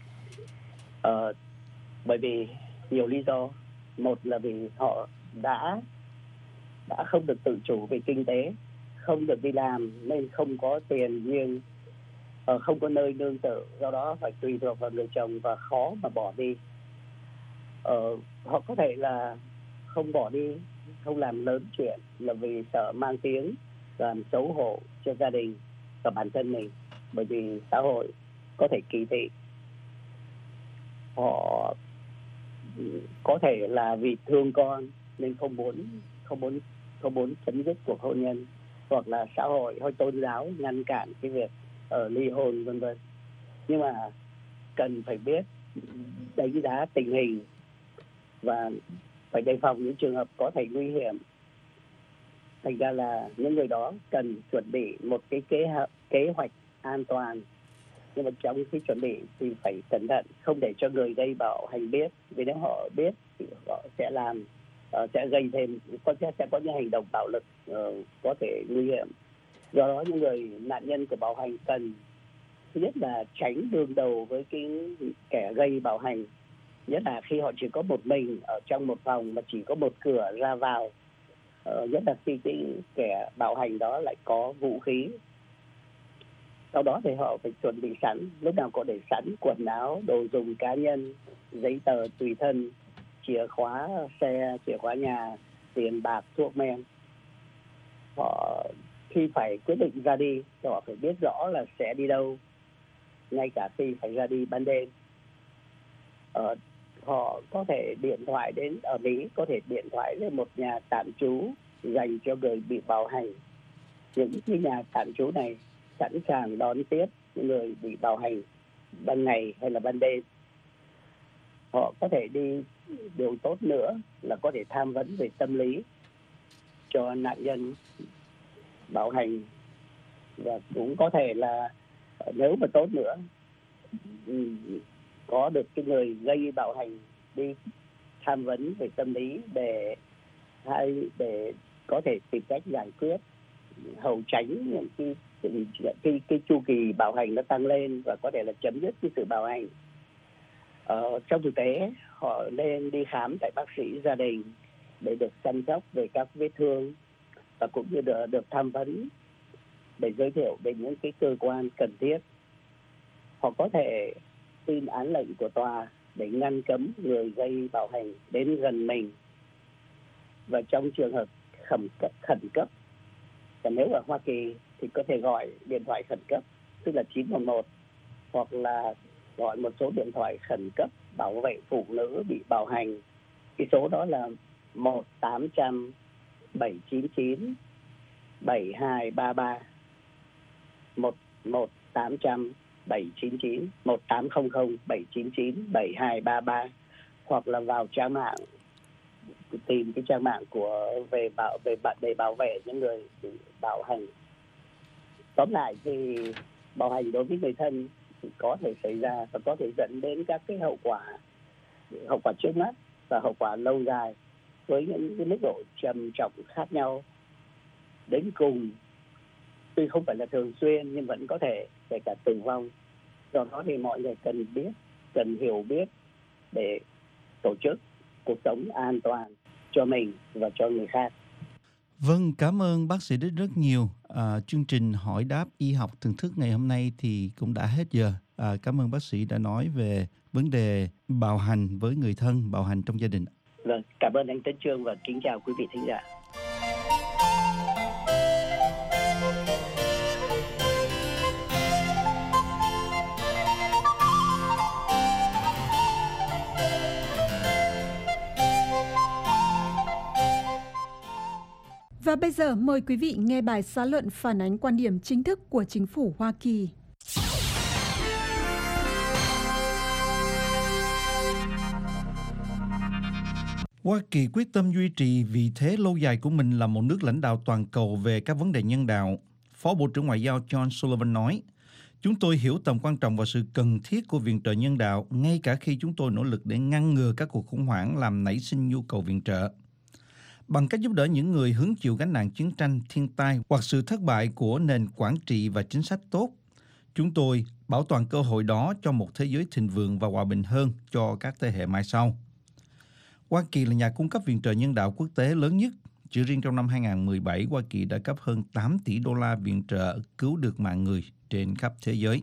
S14: Bởi vì nhiều lý do. Một là vì họ đã không được tự chủ về kinh tế, không được đi làm nên không có tiền riêng, không có nơi nương tựa, do đó phải tùy thuộc vào người chồng và khó mà bỏ đi. Họ có thể là không bỏ đi, không làm lớn chuyện là vì sợ mang tiếng, làm xấu hổ cho gia đình và bản thân mình, bởi vì xã hội có thể kỳ thị. Họ có thể là vì thương con nên không muốn chấm dứt cuộc hôn nhân, hoặc là xã hội hay tôn giáo ngăn cản cái việc ly hôn, vân vân. Nhưng mà cần phải biết đánh giá tình hình và phải đề phòng những trường hợp có thể nguy hiểm. Thành ra là những người đó cần chuẩn bị một cái kế hoạch an toàn, nhưng mà trong khi chuẩn bị thì phải cẩn thận, không để cho người gây bạo hành biết, vì nếu họ biết thì họ sẽ sẽ gây thêm, sẽ có những hành động bạo lực có thể nguy hiểm. Do đó những người nạn nhân của bạo hành cần thứ nhất là tránh đương đầu với cái kẻ gây bạo hành, nhất là khi họ chỉ có một mình ở trong một phòng mà chỉ có một cửa ra vào, nhất là khi cái kẻ bạo hành đó lại có vũ khí. Sau đó thì họ phải chuẩn bị sẵn, lúc nào có để sẵn quần áo, đồ dùng cá nhân, giấy tờ tùy thân, chìa khóa xe, chìa khóa nhà, tiền bạc, thuốc men. Họ khi phải quyết định ra đi thì họ phải biết rõ là sẽ đi đâu, ngay cả khi phải ra đi ban đêm. Họ có thể điện thoại đến, ở Mỹ có thể điện thoại đến một nhà tạm trú dành cho người bị bạo hành. Những cái nhà tạm trú này sẵn sàng đón tiếp những người bị bạo hành ban ngày hay là ban đêm. Họ có thể đi, điều tốt nữa là có thể tham vấn về tâm lý cho nạn nhân bạo hành, và cũng có thể là nếu mà tốt nữa có được cái người gây bạo hành đi tham vấn về tâm lý để có thể tìm cách giải quyết, hầu tránh những cái chu kỳ bạo hành nó tăng lên và có thể là chấm dứt cái sự bạo hành. Trong thực tế họ nên đi khám tại bác sĩ gia đình để được chăm sóc về các vết thương và cũng như được tham vấn để giới thiệu về những cái cơ quan cần thiết. Họ có thể xin án lệnh của tòa để ngăn cấm người gây bạo hành đến gần mình, và trong trường hợp khẩn cấp, và nếu ở Hoa Kỳ thì có thể gọi điện thoại khẩn cấp tức là 911, hoặc là gọi một số điện thoại khẩn cấp bảo vệ phụ nữ bị bạo hành. Cái số đó là 1-800-799-7233, 1-800-799-7233, hoặc là vào trang mạng, tìm cái trang mạng để bảo vệ những người bị bạo hành. Tóm lại thì bạo hành đối với người thân thì có thể xảy ra và có thể dẫn đến các cái hậu quả trước mắt và hậu quả lâu dài với những cái mức độ trầm trọng khác nhau. Đến cùng, tuy không phải là thường xuyên nhưng vẫn có thể kể cả tử vong. Do đó thì mọi người cần hiểu biết để tổ chức cuộc sống an toàn cho mình và cho người khác.
S9: Vâng, cảm ơn bác sĩ Đức rất nhiều. Chương trình hỏi đáp y học thường thức ngày hôm nay thì cũng đã hết giờ. Cảm ơn bác sĩ đã nói về vấn đề bạo hành với người thân, bạo hành trong gia đình.
S14: Vâng, cảm ơn anh Tấn Chương và kính chào quý vị thính giả.
S3: Và bây giờ mời quý vị nghe bài xã luận phản ánh quan điểm chính thức của chính phủ Hoa Kỳ.
S9: Hoa Kỳ quyết tâm duy trì vị thế lâu dài của mình là một nước lãnh đạo toàn cầu về các vấn đề nhân đạo. Phó Bộ trưởng Ngoại giao John Sullivan nói, chúng tôi hiểu tầm quan trọng và sự cần thiết của viện trợ nhân đạo, ngay cả khi chúng tôi nỗ lực để ngăn ngừa các cuộc khủng hoảng làm nảy sinh nhu cầu viện trợ. Bằng cách giúp đỡ những người hứng chịu gánh nặng chiến tranh, thiên tai hoặc sự thất bại của nền quản trị và chính sách tốt, chúng tôi bảo toàn cơ hội đó cho một thế giới thịnh vượng và hòa bình hơn cho các thế hệ mai sau. Hoa Kỳ là nhà cung cấp viện trợ nhân đạo quốc tế lớn nhất. Chỉ riêng trong năm 2017, Hoa Kỳ đã cấp hơn 8 tỷ đô la viện trợ cứu được mạng người trên khắp thế giới.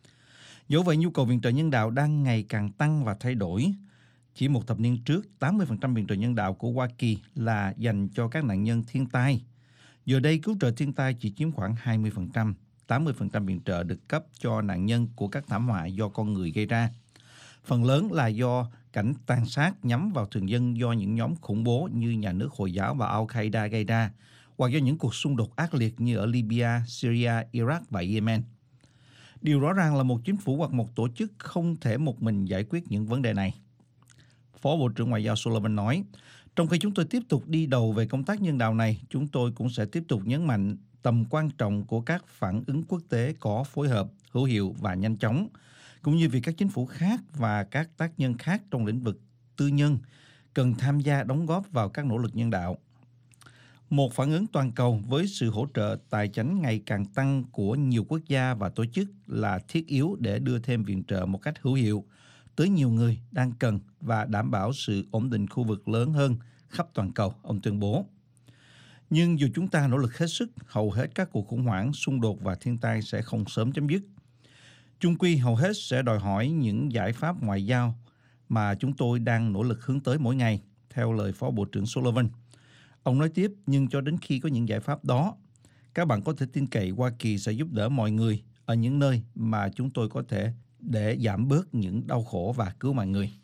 S9: Dẫu vậy, nhu cầu viện trợ nhân đạo đang ngày càng tăng và thay đổi. Chỉ một thập niên trước, 80% viện trợ nhân đạo của Hoa Kỳ là dành cho các nạn nhân thiên tai. Giờ đây, cứu trợ thiên tai chỉ chiếm khoảng 20%. 80% viện trợ được cấp cho nạn nhân của các thảm họa do con người gây ra. Phần lớn là do cảnh tàn sát nhắm vào thường dân do những nhóm khủng bố như nhà nước Hồi giáo và Al-Qaeda gây ra, hoặc do những cuộc xung đột ác liệt như ở Libya, Syria, Iraq và Yemen. Điều rõ ràng là một chính phủ hoặc một tổ chức không thể một mình giải quyết những vấn đề này. Phó Bộ trưởng Ngoại giao Sullivan nói, trong khi chúng tôi tiếp tục đi đầu về công tác nhân đạo này, chúng tôi cũng sẽ tiếp tục nhấn mạnh tầm quan trọng của các phản ứng quốc tế có phối hợp, hữu hiệu và nhanh chóng, cũng như việc các chính phủ khác và các tác nhân khác trong lĩnh vực tư nhân cần tham gia đóng góp vào các nỗ lực nhân đạo. Một phản ứng toàn cầu với sự hỗ trợ tài chính ngày càng tăng của nhiều quốc gia và tổ chức là thiết yếu để đưa thêm viện trợ một cách hữu hiệu tới nhiều người đang cần và đảm bảo sự ổn định khu vực lớn hơn khắp toàn cầu, ông tuyên bố. Nhưng dù chúng ta nỗ lực hết sức, hầu hết các cuộc khủng hoảng, xung đột và thiên tai sẽ không sớm chấm dứt. Chung quy hầu hết sẽ đòi hỏi những giải pháp ngoại giao mà chúng tôi đang nỗ lực hướng tới mỗi ngày, theo lời Phó Bộ trưởng Sullivan. Ông nói tiếp, nhưng cho đến khi có những giải pháp đó, các bạn có thể tin cậy Hoa Kỳ sẽ giúp đỡ mọi người ở những nơi mà chúng tôi có thể để giảm bớt những đau khổ và cứu mạng người.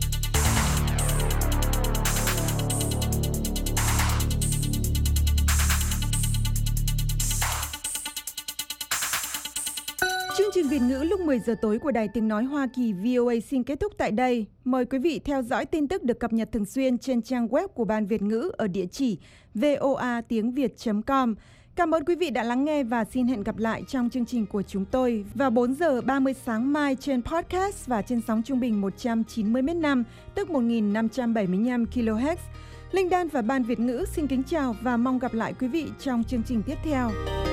S3: Chương trình Việt ngữ lúc 10 giờ tối của Đài Tiếng Nói Hoa Kỳ VOA xin kết thúc tại đây. Mời quý vị theo dõi tin tức được cập nhật thường xuyên trên trang web của Ban Việt ngữ ở địa chỉ voatiengviet.com. Cảm ơn quý vị đã lắng nghe và xin hẹn gặp lại trong chương trình của chúng tôi vào 4 giờ 30 sáng mai trên podcast và trên sóng trung bình 190 m/s, tức 1575 kHz. Linh Đan và Ban Việt ngữ xin kính chào và mong gặp lại quý vị trong chương trình tiếp theo.